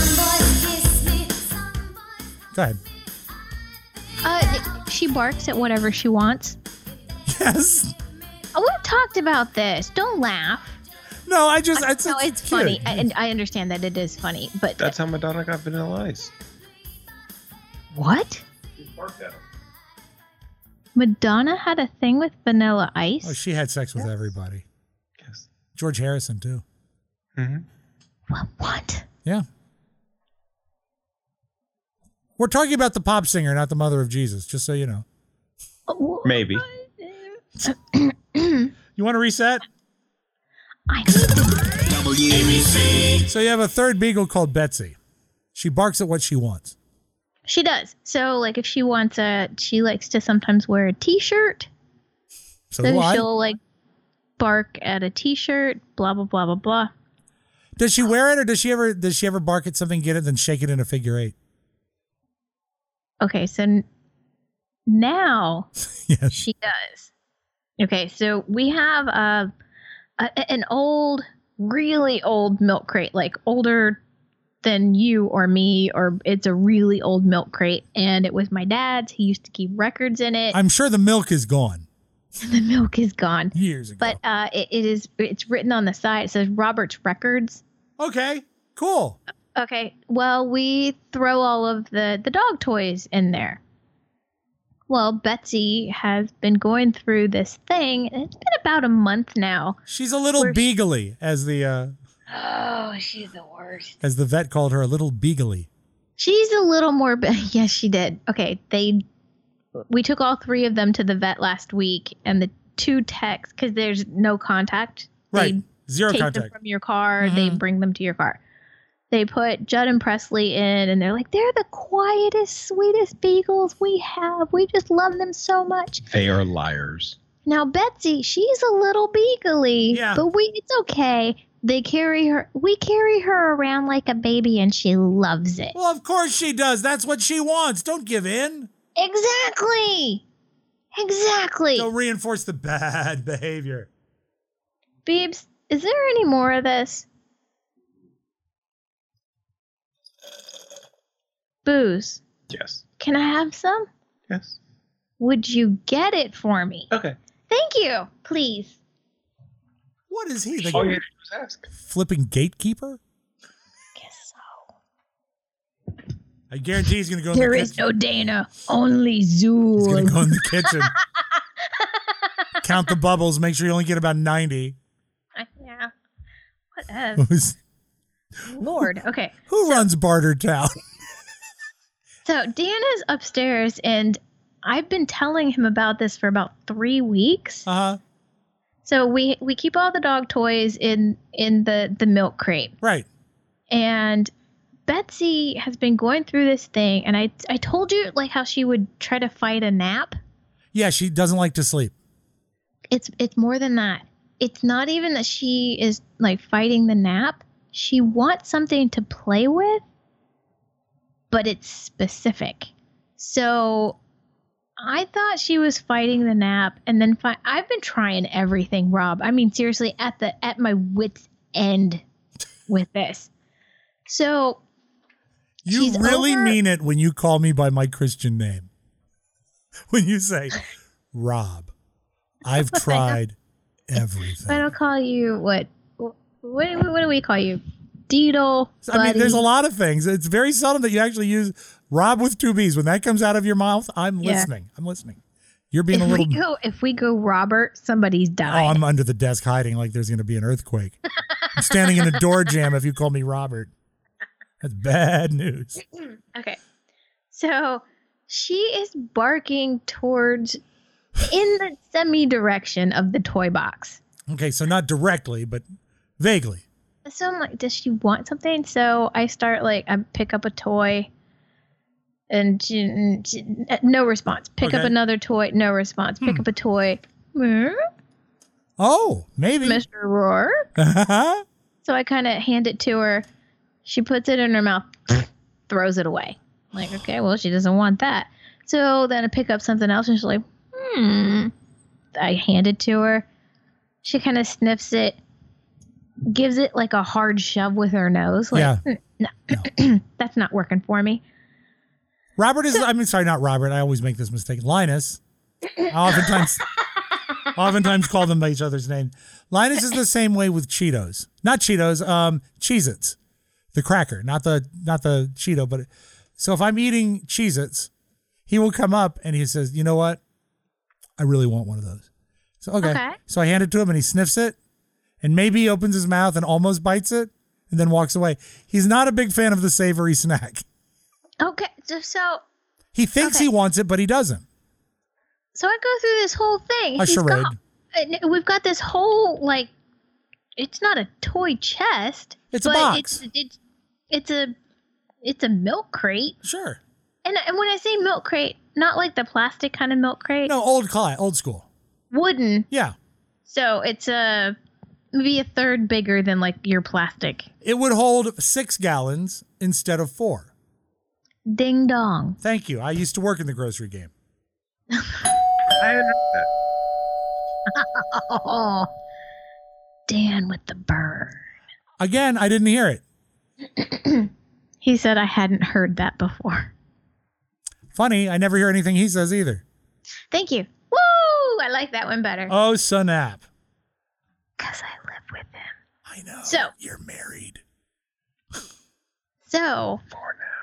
Go ahead. uh, she barks at whatever she wants. Yes. Oh, we've talked about this. Don't laugh. No, I just it's, no, it's, it's cute. funny. I, and I understand that it is funny, but That's how Madonna got Vanilla Ice. what? Madonna had a thing with Vanilla Ice. Oh, she had sex with everybody. Yes. George Harrison too. Mm-hmm. What? What? Yeah. We're talking about the pop singer, not the mother of Jesus, just so you know. Maybe. You want to reset? I need to. So you have a third beagle called Betsy. She barks at what she wants. She does. So, like, if she wants a, she likes to sometimes wear a T-shirt. So then do I. she'll like bark at a T-shirt. Blah blah blah blah blah. Does she wear it, or does she ever does she ever bark at something, get it, then shake it in a figure eight? Okay, so n- now Yes. she does. Okay, so we have a, a an old, really old milk crate, like older than you or me, or it's a really old milk crate, and it was my dad's. He used to keep records in it. I'm sure the milk is gone The milk is gone, years ago. but uh, it, it is. It's written on the side. It says Robert's Records. Okay, cool. Okay, well, we throw all of the the dog toys in there. Well, Betsy has been going through this thing. And it's been about a month now. She's a little Where- beagly, as the uh, Oh, she's the worst. as the vet called her, a little beagly. She's a little more. Be- yes, she did. Okay, they. We took all three of them to the vet last week, and the two techs, because there's no contact. Right, They zero take them contact. from your car. They Mhm. bring them to your car. They put Judd and Presley in, and they're like, they're the quietest, sweetest beagles we have. We just love them so much. They are liars. Now, Betsy, she's a little beagly, Yeah. but we it's okay. they carry her. We carry her around like a baby, and she loves it. Well, of course she does. That's what she wants. Don't give in. Exactly. Exactly. Don't reinforce the bad behavior. Beebs, is there any more of this? Booze. Yes. Can I have some? Yes. Would you get it for me? Okay. Thank you. Please. What is he? The All you had to do was ask. flipping gatekeeper? Guess so. I guarantee he's going to go in There the is kitchen. no Dana, only He's going to Zool. go in the kitchen. Count the bubbles. Make sure you only get about ninety. Yeah. Whatever. Who's- Lord. Okay. Who runs Bartertown? So Dana's upstairs, and I've been telling him about this for about three weeks. Uh-huh. So we we keep all the dog toys in in the the milk crate, Right. and Betsy has been going through this thing, and I I told you like how she would try to fight a nap. Yeah, she doesn't like to sleep. It's it's more than that. It's not even that she is like fighting the nap. She wants something to play with, but it's specific. So I thought she was fighting the nap, and then fi- I've been trying everything, Rob. I mean, seriously, at the at my wit's end with this. So You she's really over- mean it when you call me by my Christian name. When you say, Rob, I've tried everything. I don't call you what? What, what do we call you? Deedle. I mean, there's a buddy. lot of things. It's very seldom that you actually use Rob with two B's. When that comes out of your mouth, I'm Yeah. listening. I'm listening. You're being If a little. we go, if we go, Robert, somebody's Oh, dying. I'm under the desk hiding like there's going to be an earthquake. I'm standing in a door jam if you call me Robert. That's bad news. Okay. So she is barking towards in the semi direction of the toy box. Okay, so not directly, but vaguely. So I'm like, does she want something? So I start like, I pick up a toy and she, she- no response. Pick up Okay. another toy, no response. Pick up a toy. Hmm? Oh, maybe. Mister Rourke. Uh-huh. So I kind of hand it to her. She puts it in her mouth, throws it away. Like, okay, well, she doesn't want that. So then I pick up something else and she's like, hmm. I hand it to her. She kind of sniffs it, gives it like a hard shove with her nose. Like, Yeah. "Mm, no, that's not working for me. Robert is, I mean, sorry, not Robert. I always make this mistake. Linus. I oftentimes, oftentimes call them by each other's name. Linus is the same way with Cheetos. Not Cheetos, um, Cheez-Its. The cracker, not the, not the Cheeto, but so if I'm eating Cheez-Its, he will come up and he says, you know what? I really want one of those. So, okay. Okay. So I hand it to him and he sniffs it and maybe he opens his mouth and almost bites it and then walks away. He's not a big fan of the savory snack. Okay, so so, He thinks Okay. he wants it, but he doesn't. so I go through this whole thing. A He's charade. got- and we've got this whole like, it's not a toy chest. It's a but box. It's, it's it's a it's a milk crate. Sure. And and when I say milk crate, not like the plastic kind of milk crate. No, old class, old school. Wooden. Yeah. So it's a maybe a third bigger than like your plastic. It would hold six gallons instead of four. Ding dong. Thank you. I used to work in the grocery game. I understand that. Oh, Dan with the burn. Again, I didn't hear it. He said I hadn't heard that before. Funny, I never hear anything he says either. Thank you. Woo! I like that one better. Oh, snap. Because I live with him. I know. So- You're married. So. For now.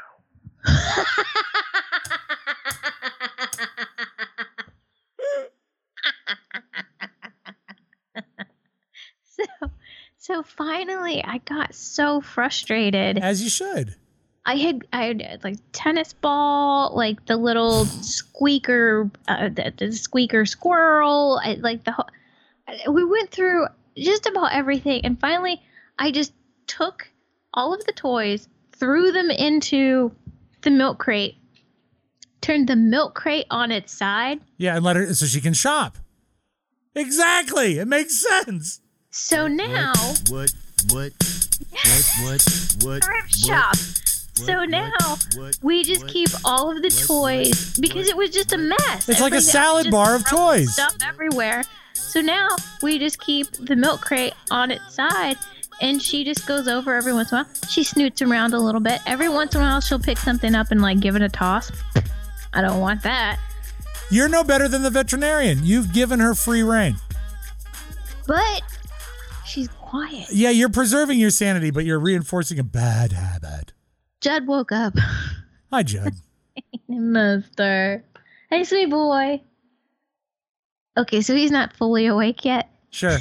So, so finally, I got so frustrated. As you should. I had I had like tennis ball, like the little squeaker, uh, the, the squeaker squirrel. I, like the whole, we went through just about everything, and finally, I just took all of the toys, threw them into the milk crate, turned the milk crate on its side. Yeah, and let her so she can shop. Exactly. It makes sense. So now, What What? What? What? What? Thrift shop. So now we just keep all of the toys because it was just a mess. It's like a Everybody salad just bar of throwing toys. Stuff everywhere. So now we just keep the milk crate on its side, and she just goes over every once in a while. She snoots around a little bit. Every once in a while, she'll pick something up and like give it a toss. I don't want that. You're no better than the veterinarian. You've given her free reign. But she's quiet. Yeah, you're preserving your sanity, but you're reinforcing a bad habit. Judd woke up. Hi, Judd. Mister. Hey, sweet boy. Okay, so he's not fully awake yet. Sure.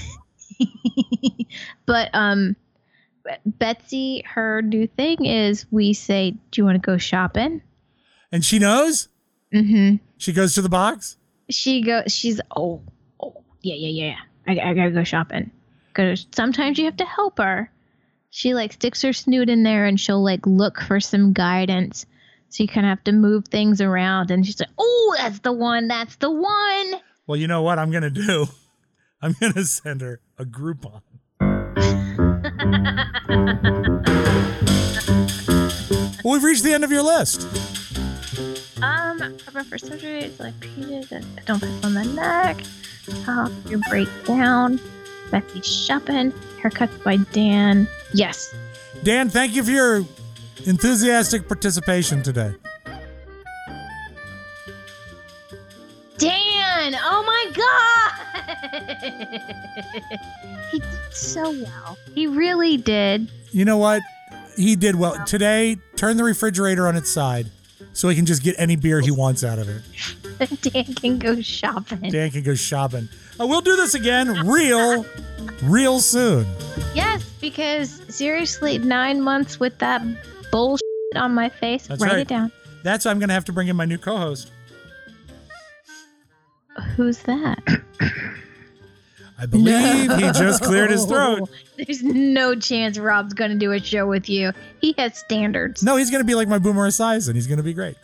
But um, Betsy, her new thing is we say, "Do you want to go shopping?" And she knows? Mm-hmm. She goes to the box? She goes. She's oh, oh, yeah, yeah, yeah. yeah. I, I gotta go shopping. Cause sometimes you have to help her. She like sticks her snoot in there and she'll like look for some guidance. So you kind of have to move things around. And she's like, "Oh, that's the one. That's the one." Well, you know what I'm going to do? I'm going to send her a Groupon. Well, we've reached the end of your list. Um, cover for surgery, it's like peaches, don't piss on the neck. Help your breakdown. Betsy shopping. Haircuts by Dan. Yes. Dan, thank you for your enthusiastic participation today. Dan! Oh my god! He did so well. He really did. You know what? He did well. Today, turn the refrigerator on its side so he can just get any beer he wants out of it. Dan can go shopping. Dan can go shopping. Uh, we'll do this again real, real soon. Yes, because seriously, nine months with that bullshit on my face. That's Write right. it down. That's why I'm going to have to bring in my new co-host. Who's that? I believe he just cleared his throat. There's no chance Rob's going to do a show with you. He has standards. No, he's going to be like my Boomer Esiason. He's going to be great.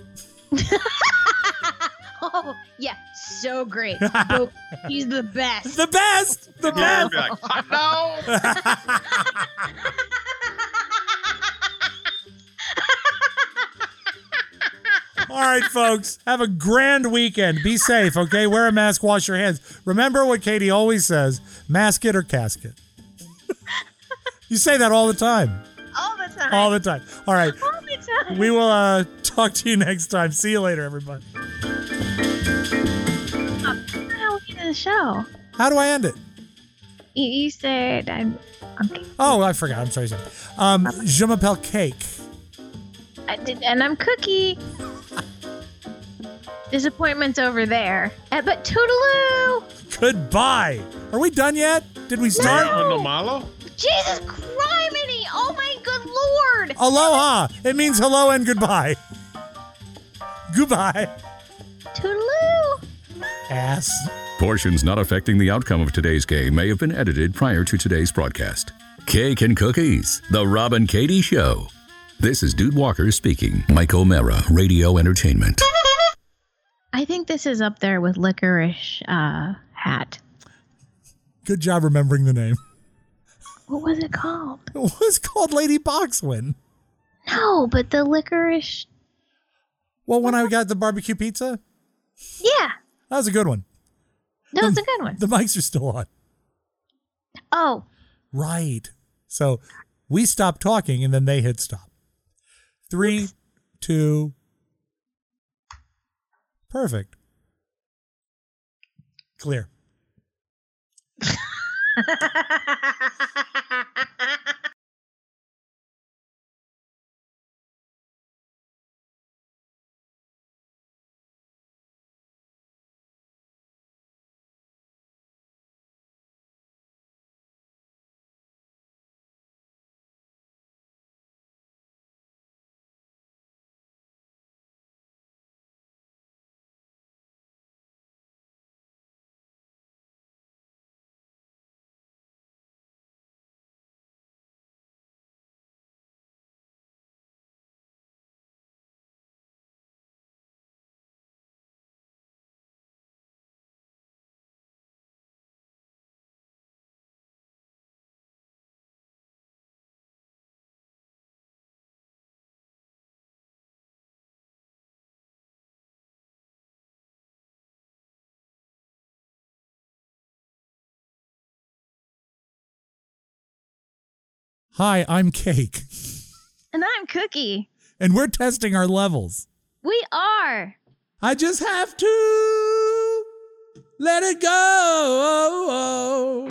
Oh, yeah, so great. Bo- He's the best. The best! The best! Be like, "Fuck no!" All right, folks. Have a grand weekend. Be safe, okay? Wear a mask, wash your hands. Remember what Katie always says, mask it or casket. You say that all the time. All the time. All the time. All right. All the time. We will uh, talk to you next time. See you later, everybody. How we end the show? How do I end it? You, you said I'm. I'm Oh, I forgot. I'm sorry. sorry. Um, je m'appelle Cake. I did, and I'm Cookie. Disappointment's over there. Uh, but toodaloo! Goodbye. Are we done yet? Did we start? No malo? Jesus criminy! Oh my good lord! Aloha. It means hello and goodbye. Goodbye. Toodaloo! Ass. Portions not affecting the outcome of today's game may have been edited prior to today's broadcast. Cake and Cookies, The Rob and Katie Show. This is Dude Walker speaking. Mike O'Mara, Radio Entertainment. I think this is up there with Licorice uh, Hat. Good job remembering the name. What was it called? It was called Lady Boxwin. No, but the licorice. Well, when I got the barbecue pizza, Yeah, that was a good one. that was a good one. The mics are still on. Oh, Right. So we stopped talking and then they hit stop. Three, two. Perfect. Clear. Hi, I'm Cake, And I'm Cookie. and we're testing our levels. We are. I just have to let it go.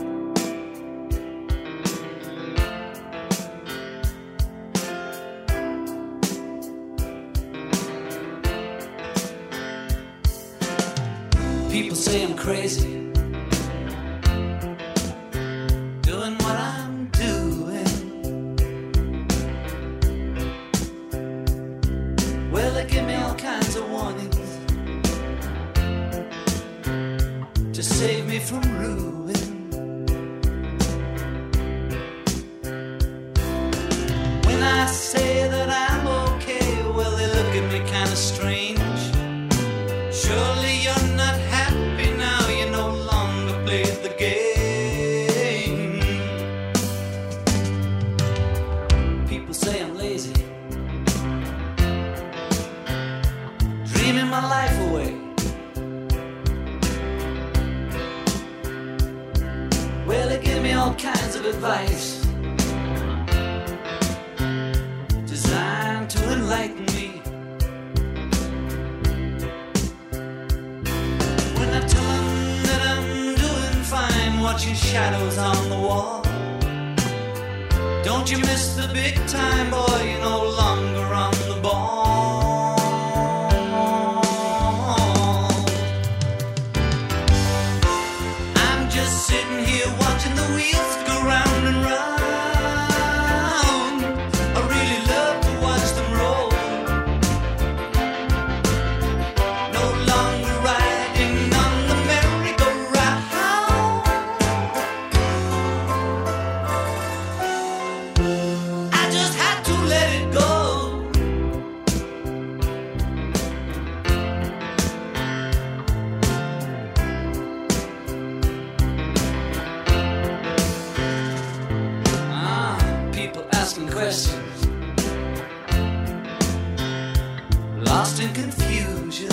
People say I'm crazy, doing what I'm doing. Well, they give me all kinds of warnings to save me from ruin. When I say that I'm okay, well, they look at me kind of strange. Surely you're not happy now, you no longer play the game. People say I'm lazy, dreaming my life away. Well, they give me all kinds of advice designed to enlighten me. Watching shadows on the wall. Don't you miss the big time, boy? You're no longer on the ball. I'm just sitting here watching the wheels go round and round. I really love to watch them roll. No longer riding on the merry-go-round. I just had to let it go. Ah, people asking questions, lost in confusion.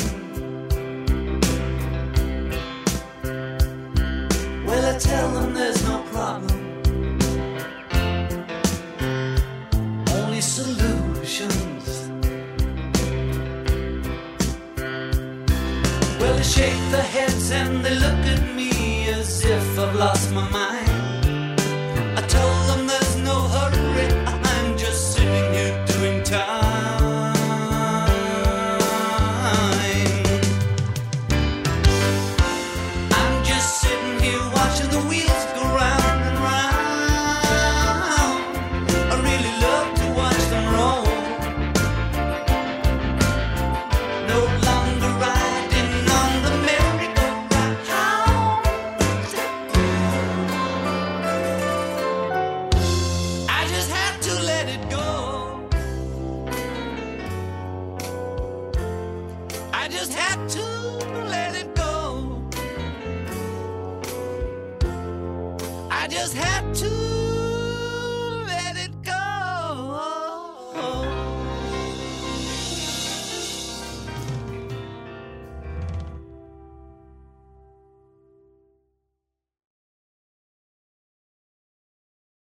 Well, I tell them there's no problem, only solutions. Well, they shake their heads and they look at me as if I've lost my mind. I tell them there's no hurry, I'm just sitting here doing time. I'm just sitting here watching the wheels go round and round. I really love to watch them roll. No longer riding on the merry-go-round. I just had to let it go. I just had to let it go. I just had to